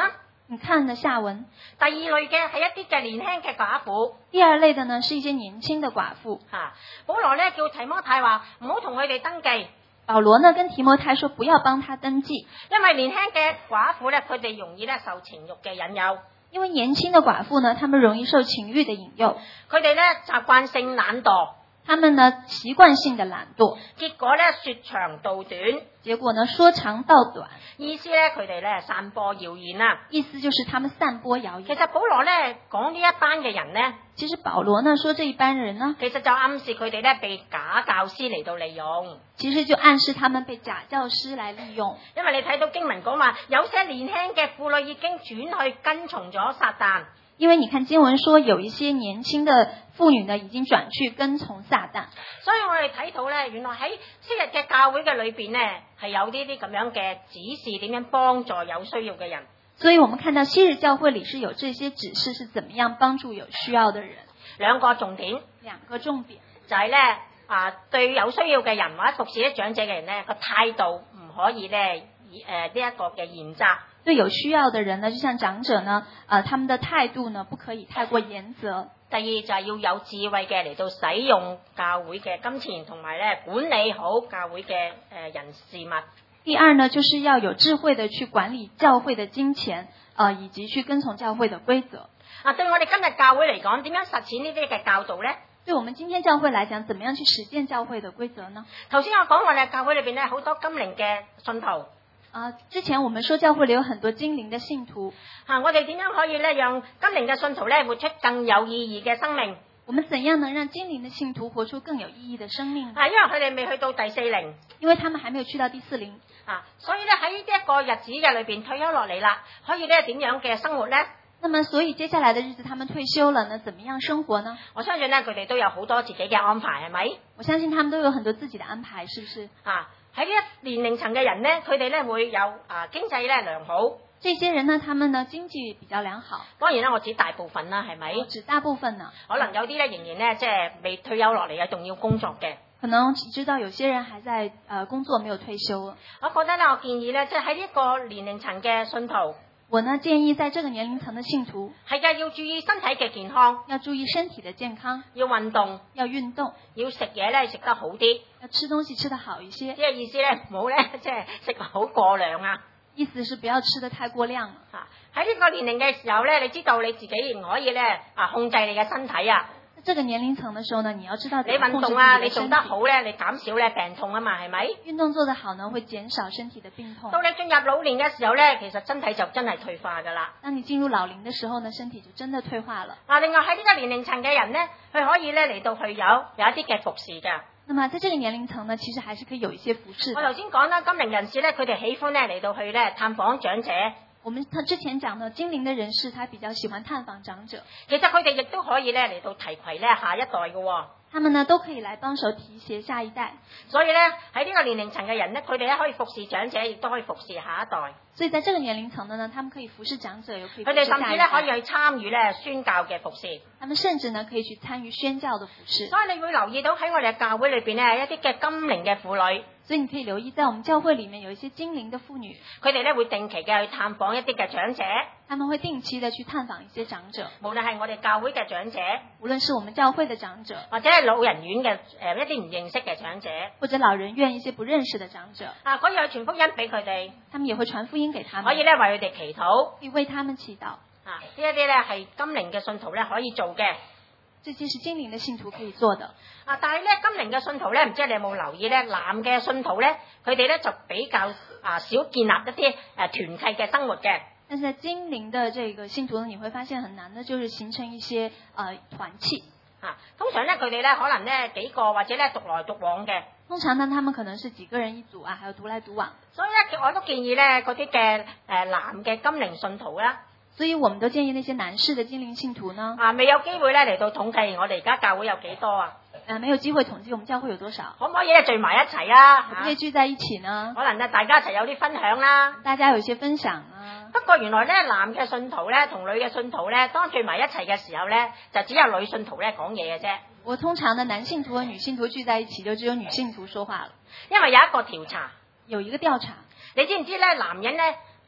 S5: 你看呢下文。
S4: 第二類嘅係一啲嘅年輕嘅寡婦。
S5: 第二類的呢是一些年輕的寡婦。
S4: 保羅呢叫提摩太話唔好同佢哋登記。
S5: 保羅呢跟提摩太說不要幫他登記，
S4: 因為年輕嘅寡婦呢，佢哋容易呢受情慾嘅引誘。
S5: 因為年輕的寡婦呢，他們容易受情慾的引誘，
S4: 佢哋呢習慣性懶惰。
S5: 他們呢習慣性的懶惰，
S4: 結果呢說長道短，
S5: 結果呢說長道短，
S4: 意思呢佢哋呢散播謠言啦，
S5: 意思就是他們散播謠言。
S4: 其實保羅呢講呢一班嘅人呢，
S5: 其實保羅呢說這一班人呢，
S4: 其實就暗示佢哋呢被假教師嚟到利用，
S5: 其實就暗示他們被假教師來利用。
S4: 因為你睇到經文講話，有些年輕嘅婦女已經轉去跟從咗撒旦。
S5: 因為你看經文說有一些年輕的婦女呢已經轉去跟從撒旦，
S4: 所以我哋睇到呢，原來喺昔日嘅教會嘅裏邊呢，係有呢啲咁樣嘅指示，點樣幫助有需要嘅人。
S5: 所以我們看到昔日教會裏是有這些指示，是怎麼樣幫助有需要的人。
S4: 兩個重點就係呢，對有需要嘅人或者服侍啲長者嘅人呢，個態度唔可以呢呢一個嘅嚴責。
S5: 對有需要的人呢，就像長者呢，他們的態度呢，不可以太過嚴責。
S4: 第二就係要有智慧嘅嚟到使用教會嘅金錢，同埋咧管理好教會嘅人事物。
S5: 第二呢，就是要有智慧的去管理教會的金錢，以及去跟從教會的規則。
S4: 對我哋今日教會嚟講，點樣實踐呢啲嘅教導呢？
S5: 對我們今天教會來講，怎麼樣去實踐教會的規則呢？
S4: 頭先我講我哋教會裏邊咧好多金齡嘅信徒。
S5: 之前我們說教會裏有很多金齡的信徒。
S4: 我哋點樣可以咧讓金齡嘅信徒咧活出更有意義嘅生命？
S5: 我們怎樣能讓金齡的信徒活出更有意義的生命？
S4: 因為佢哋未去到第四齡，
S5: 因為他們還沒有去到第四齡。
S4: 所以咧喺呢一個日子嘅裏邊退休落嚟啦，可以咧點樣嘅生活咧？
S5: 那麼所以接下來的日子，他們退休了呢，怎麼樣生活呢？
S4: 我相信咧佢哋都有好多自己嘅安排，係咪？
S5: 我相信他們都有很多自己的安排，是不是？
S4: 喺呢一年齡層嘅人呢，佢哋咧會有經濟咧良好。
S5: 這些人呢，他們呢經濟比較良好。
S4: 當然啦，我指大部分啦，係咪？
S5: 我指大部分呢。
S4: 可能有啲咧仍然咧即係未退休落嚟嘅，仲要工作嘅。
S5: 可能知道有些人還在工作，沒有退休。
S4: 我覺得咧，我建議咧，即係喺呢一個年齡層嘅信徒。
S5: 我呢建議在這個年齡層的信徒
S4: 係嘅，要注意身體嘅健康，
S5: 要注意身體的健康，
S4: 要運動，
S5: 要運動，要
S4: 食嘢咧食得好啲，
S5: 要吃東西吃得好一些。
S4: 即係意思咧，唔好咧即係食好過量啊。
S5: 意思是不要吃得太過量。
S4: 喺呢個年齡嘅時候咧，你知道你自己唔可以咧控制你嘅身體啊。
S5: 這個年齡層的時候呢，你要知道
S4: 你運動啊，你做得好咧，你減少咧病痛啊嘛，係咪？
S5: 運動做得好呢，會減少身體的病痛。
S4: 到你進入老年嘅時候咧，其實身體就真係退化噶啦。
S5: 當你進入老齡的時候呢，身體就真的退化了。
S4: 另外喺呢個年齡層嘅人呢，佢可以咧嚟到去有一啲嘅服侍噶。
S5: 那麼在這個年齡層呢，其實還是可以有一些服侍。
S4: 我頭先講啦，金齡人士咧，佢哋喜歡咧嚟到去咧探訪長者。
S5: 我們之前講呢，金齡的人士他比較喜歡探訪長者。
S4: 其實佢哋亦都可以咧嚟到提攜咧下一代嘅。
S5: 他們呢都可以來幫手提攜下一代。
S4: 所以咧喺呢個年齡層嘅人呢，佢哋咧可以服侍長者，亦都可以服侍下一代。
S5: 所以在這個年齡層的呢，他們可以服侍長者，又可以服侍下一代。
S4: 佢哋甚至咧可以去參與咧宣教嘅服侍。
S5: 他們甚至呢可以去參與宣教的服侍。
S4: 所以你會留意到喺我哋嘅教會裏邊呢，一啲嘅金齡嘅婦女。
S5: 所以你可以留意，在我們教會裏面有一些金齡的婦女，
S4: 佢哋咧會定期嘅去探訪一啲嘅長者。
S5: 他們會定期的去探訪一些長者，
S4: 無論係我哋教會嘅長者，
S5: 無論是我們教會的長者，
S4: 或者係老人院嘅一啲唔認識嘅長者，
S5: 或者老人院一些不認識的長者，
S4: 可以去傳福音俾佢哋，
S5: 他們也會傳福音給他們，
S4: 可以咧為佢哋祈禱，
S5: 可以為他們祈禱。
S4: 呢一啲咧係金齡嘅信徒咧可以做嘅。
S5: 這些是金齡的信徒可以做的。
S4: 但係咧金齡嘅信徒咧，唔知你有冇留意咧？男嘅信徒咧，佢哋咧就比較少建立一啲團契嘅生活嘅。
S5: 但是在金齡的這個信徒呢，你會發現很難的，就是形成一些團契。
S4: 通常咧佢哋咧可能咧幾個或者咧獨來獨往嘅。
S5: 通常呢，他們可能是幾個人一組啊，還有獨來獨往。
S4: 所以咧，我都建議咧嗰啲嘅男嘅金齡信徒啦。
S5: 所以我們都建議那些男士的金齡信徒呢，
S4: 未有機會咧嚟到統計我哋而家教會有幾多啊？
S5: 沒有機會統計我們教會有多少？
S4: 可唔可以咧聚埋一齊啊？
S5: 可唔可以聚在一起呢？
S4: 可能咧大家一齊有啲分享啦。
S5: 大家有一些分享啊。
S4: 不過原來咧男嘅信徒咧同女嘅信徒咧，當聚埋一齊嘅時候咧，就只有女信徒咧講嘢嘅啫。
S5: 我通常呢，男信徒和女信徒聚在一起，就只有女信徒說話了。
S4: 因為有一個調查，
S5: 有一個調查，
S4: 你知唔知咧？男人咧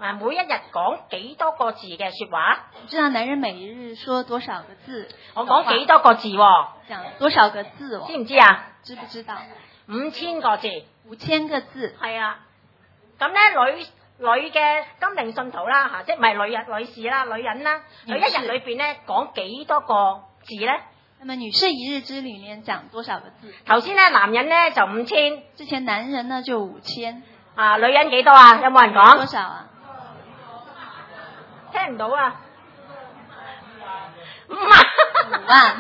S4: 每一日講幾多個字嘅説話？
S5: 知道男人每一日說多少個字？
S4: 我講幾多個字喎？
S5: 講多少個字哦？
S4: 知唔知啊？
S5: 知不知道
S4: 5000個字。
S5: 5000個字。
S4: 係啊，咁咧女嘅金靈信徒啦嚇，即係唔係女士啦，女人啦，佢一日裏邊咧講幾多個字咧？
S5: 那麼女士一日之裏面講多少個字？
S4: 頭先咧男人咧就5000，
S5: 之前男人呢就5000。
S4: 啊，女人幾多啊？有冇人講？
S5: 多少啊？
S4: 聽唔到啊！5
S5: 萬。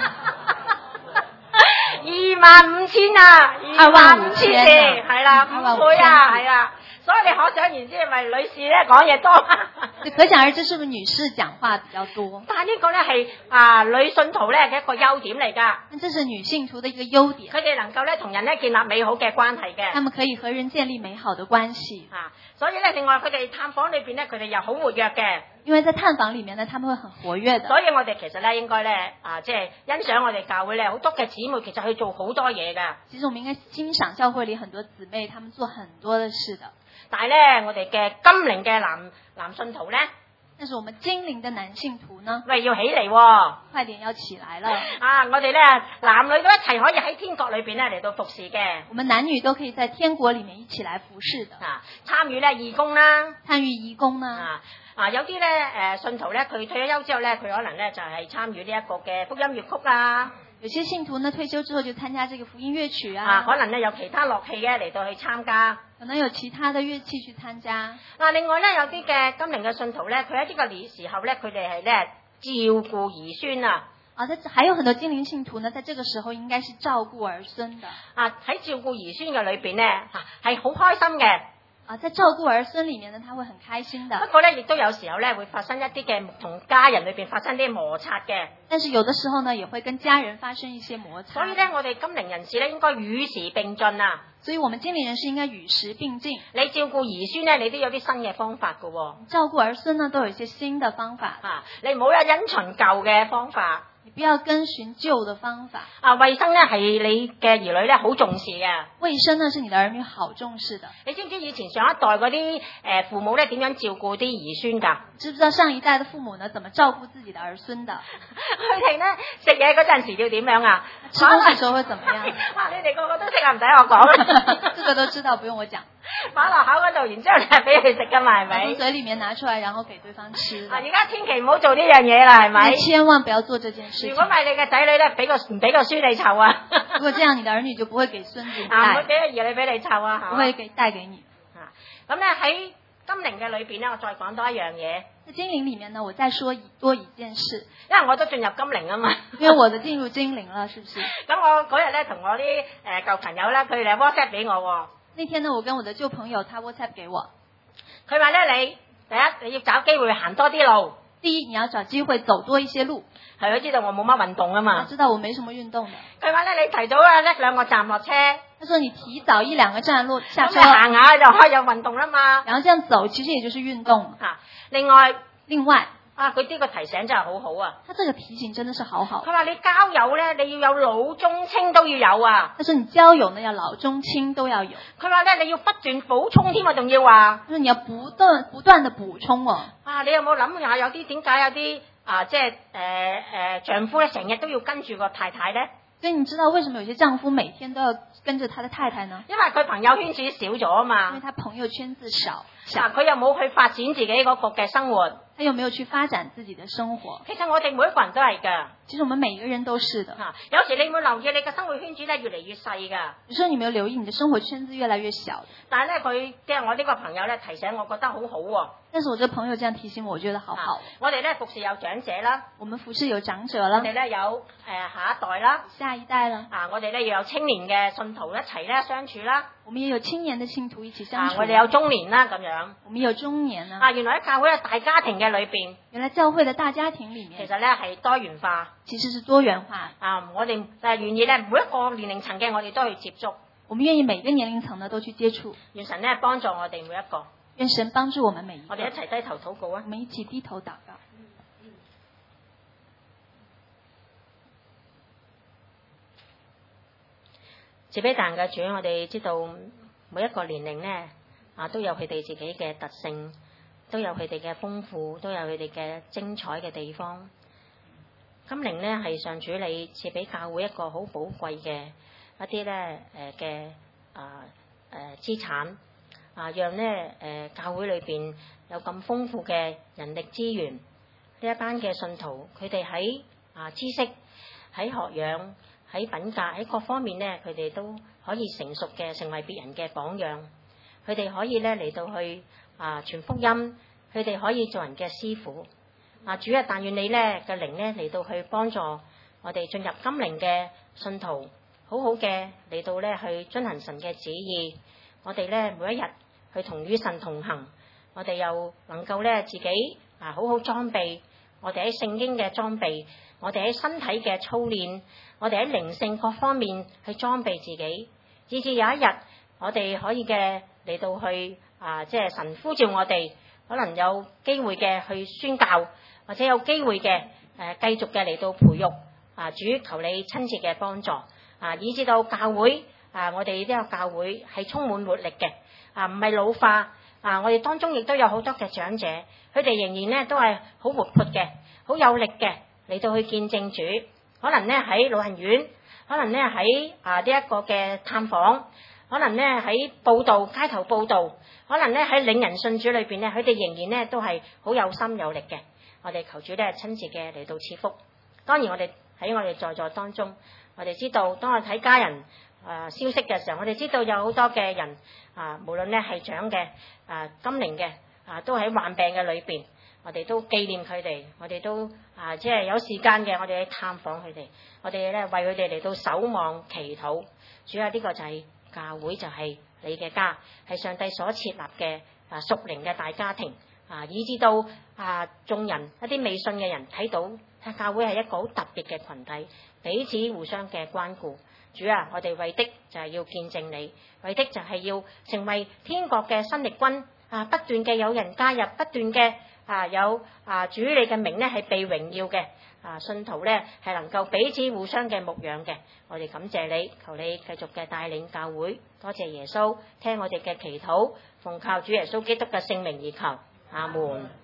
S4: 25000啊！25000字係啦，5倍啊，係啦。所以你可想而知，係咪女士咧講嘢多？
S5: 可想而知，是不是女士講話比較多？
S4: 但係呢個咧係女信徒咧嘅一個優點嚟㗎。
S5: 這是女信徒的一個優點。
S4: 佢哋能夠咧同人咧建立美好嘅關係嘅。
S5: 他們可以和人建立美好的關係。
S4: 所以咧，另外佢哋探訪裏邊咧，佢哋又好活躍嘅。
S5: 因為在探訪裡面呢，他們會很活躍的。
S4: 所以我哋其實咧應該咧即係欣賞我哋教會咧好多嘅姊妹，其實去做好多嘢㗎。
S5: 其實我們應該欣賞教會裡很多姊妹，他們做很多的事的。
S4: 但係咧，我哋嘅金靈嘅男信徒咧，
S5: 但是我們金靈的男信徒呢？
S4: 喂，要起嚟喎！
S5: 快點要起來了！
S4: 我哋咧男女都一齊可以喺天國裏邊咧嚟到服侍嘅。
S5: 我們男女都可以在天國裡面一起來服侍的。
S4: 參與咧義工啦，
S5: 參與義工呢？
S4: 有啲咧信徒咧，佢退咗休之後咧，佢可能咧就係參與呢一個嘅福音樂曲啊。
S5: 有些信徒呢退休之後就參加這個福音樂曲啊。
S4: 可能咧有其他樂器嘅嚟到去參加。
S5: 可能有其他的樂器去參加。
S4: 另外咧有啲嘅金靈嘅信徒咧，佢喺呢個時候咧，佢哋係咧照顧兒孫啊。
S5: 還有很多金靈信徒呢，在這個時候應該是照顧兒孫的。
S4: 喺照顧兒孫嘅裏邊咧，係好開心嘅。
S5: 在照顧兒孫裡面呢，他會很開心的。
S4: 不過咧，亦都有時候咧會發生一啲嘅同家人裏邊發生啲摩擦嘅。
S5: 但是有的時候呢，也會跟家人發生一些摩擦。
S4: 所以咧，我哋金靈人士咧應該與時並進啊。
S5: 所以我們金靈人士應該與時並進。
S4: 你照顧兒孫咧，你都有啲新嘅方法㗎喎。
S5: 照顧兒孫呢，都有一些新的方法。
S4: 你唔好有因循舊嘅方法。
S5: 你不要跟循舊的方法。
S4: 衛生咧係你嘅兒女咧好重視嘅。
S5: 衛生呢是你的兒女好重視的。
S4: 你知唔知以前上一代嗰啲父母咧點樣照顧啲兒孫㗎？
S5: 知唔知道上一代的父母呢，怎麼照顧自己的兒孫的？
S4: 佢哋咧食嘢嗰陣時要點樣啊？
S5: 吃東西時候會怎麼樣？
S4: 你哋個個都識啊，唔使我講。
S5: 這個都知道，不用我講。
S4: 擺落口嗰度，然之後就俾佢食㗎嘛，係咪？
S5: 從嘴裡面拿出來，然後給對方吃。
S4: 而家千祈唔好做呢樣嘢啦，係咪？
S5: 千萬不要做這件事。
S4: 如果唔係，你嘅仔女咧唔俾個孫你湊啊。
S5: 如果這樣，你的兒女就不會給孫子帶。
S4: 唔會俾個兒女俾你湊啊，
S5: 不會帶給你。
S4: 咁咧喺金靈嘅裏邊咧，我再講多一樣嘢。
S5: 在金靈裡面呢，我再說多一件事。
S4: 因為我都進入金靈啊嘛。
S5: 因為我都進入金靈了，是不是？
S4: 咁我嗰日咧同我啲舊朋友咧，佢哋 WhatsApp 俾我喎。
S5: 那天呢，我跟我的舊朋友，他 WhatsApp 給我。
S4: 佢話咧，你第一你要找機會行多啲路。
S5: 第一，你要找機會走多一些路。
S4: 係佢知道我冇乜運動啊嘛。
S5: 他知道我沒什麼運動的。
S4: 佢話咧，你提早1-2個站落車。
S5: 他說你提早1-2個站落下車。
S4: 咁行下就可以有運動啦嘛。
S5: 然後這樣走，其實也就是運動。
S4: 另外。佢呢個提醒真係好好啊！
S5: 他這個提醒真的是好好。
S4: 佢話你交友咧，你要有老中青都要有啊。
S5: 他說你交友呢，要老中青都要有。
S4: 佢話咧，你要不斷補充添啊，仲要話。
S5: 他說你要不斷的補充哦。
S4: 你有冇諗下有啲點解有啲即係丈夫咧成日都要跟住個太太咧？
S5: 所以你知道為什麼有些丈夫每天都要跟着他的太太呢？
S4: 因為佢朋友圈子少咗啊嘛。
S5: 因為他朋友圈子少。
S4: 佢又冇去發展自己嗰個嘅生活。
S5: 他又沒有去發展自己的生活。
S4: 其實我哋每一個人都係㗎。
S5: 其實我們每一個人都是的。
S4: 有時你有冇留意你嘅生活圈子咧越嚟越細㗎？
S5: 有時候你沒有留意你的生活圈子越來越小。
S4: 但係咧佢即係我呢個朋友咧提醒我覺得好好喎。
S5: 但是我這個朋友這樣提醒我覺得好好。
S4: 我哋咧服侍有長者啦。
S5: 我們服侍有長者啦。
S4: 我哋咧有下一代啦。
S5: 下一代啦。
S4: 我哋咧要有青年嘅信徒一齊咧相處啦。
S5: 我們也有青年的信徒一起相處。
S4: 我哋有中年啦咁樣。
S5: 我們有中年啊。
S4: 原來喺教會嘅大家庭嘅裏邊。
S5: 原來教會的大家庭裡面。
S4: 其實咧係多元化。
S5: 其實是多元化。
S4: 我哋願意咧每一個年齡層嘅我哋都去接觸。
S5: 我們願意每個年齡層呢都去接觸。
S4: 願神咧幫助我哋每一個。
S5: 願神幫助我們每一個。
S4: 我哋一齊低頭禱告啊！
S5: 我們一起低頭禱告。
S4: 慈悲大嘅主，我哋知道每一個年齡呢都有佢哋自己嘅特性， 都有佢哋嘅豐富，都有佢哋嘅精彩嘅地方。金靈咧係上主你賜俾教會一個好寶貴嘅一啲咧嘅資產讓咧教會裏邊有咁豐富嘅人力資源。呢一班嘅信徒，佢哋喺知識、喺學養、喺品格、喺各方面咧，佢哋都可以成熟嘅，成為別人嘅榜樣。佢哋可以咧嚟到去傳福音，佢哋可以做人嘅師傅。主啊，但願你咧嘅靈咧嚟到去幫助我哋進入金靈嘅信徒，好好嘅嚟到咧去遵行神嘅旨意。我哋咧每一日去同與神同行，我哋又能夠咧自己好好裝備，我哋喺聖經嘅裝備，我哋喺身體嘅操練，我哋喺靈性各方面去裝備自己，以至有一日我哋可以嘅嚟到去即係神呼召我哋，可能有機會嘅去宣教，或者有機會嘅繼續嘅嚟到培育主，求你親切嘅幫助以至到教會我哋呢個教會係充滿活力嘅唔係老化我哋當中亦都有好多嘅長者，佢哋仍然咧都係好活潑嘅，好有力嘅嚟到去見證主。可能咧喺老人院，可能咧喺呢一個嘅探訪，可能咧喺報道街頭報道，可能咧喺領人信主裏邊咧，佢哋仍然咧都係好有心有力嘅。我哋求主咧親自嘅嚟到賜福。當然我哋喺我哋在座當中，我哋知道當我睇家人消息嘅時候，我哋知道有好多嘅人無論咧係長嘅金齡嘅都喺患病嘅裏邊，我哋都紀念佢哋，我哋都即係有時間嘅，我哋去探訪佢哋，我哋咧為佢哋嚟到守望祈禱。主啊，呢個就係教會，就係你嘅家，係上帝所設立嘅屬靈嘅大家庭以至到眾人一啲未信嘅人睇到教會係一個好特別嘅群體，彼此互相嘅關顧。主啊，我哋為的就係要見證你，為的就係要成為天國嘅新力軍不斷嘅有人加入，不斷嘅有主你嘅名咧係被榮耀嘅信徒咧係能夠彼此互相嘅牧養嘅。我哋感謝你，求你繼續嘅帶領教會。多謝耶穌，聽我哋嘅祈禱，奉靠主耶穌基督嘅聖名而求，阿門。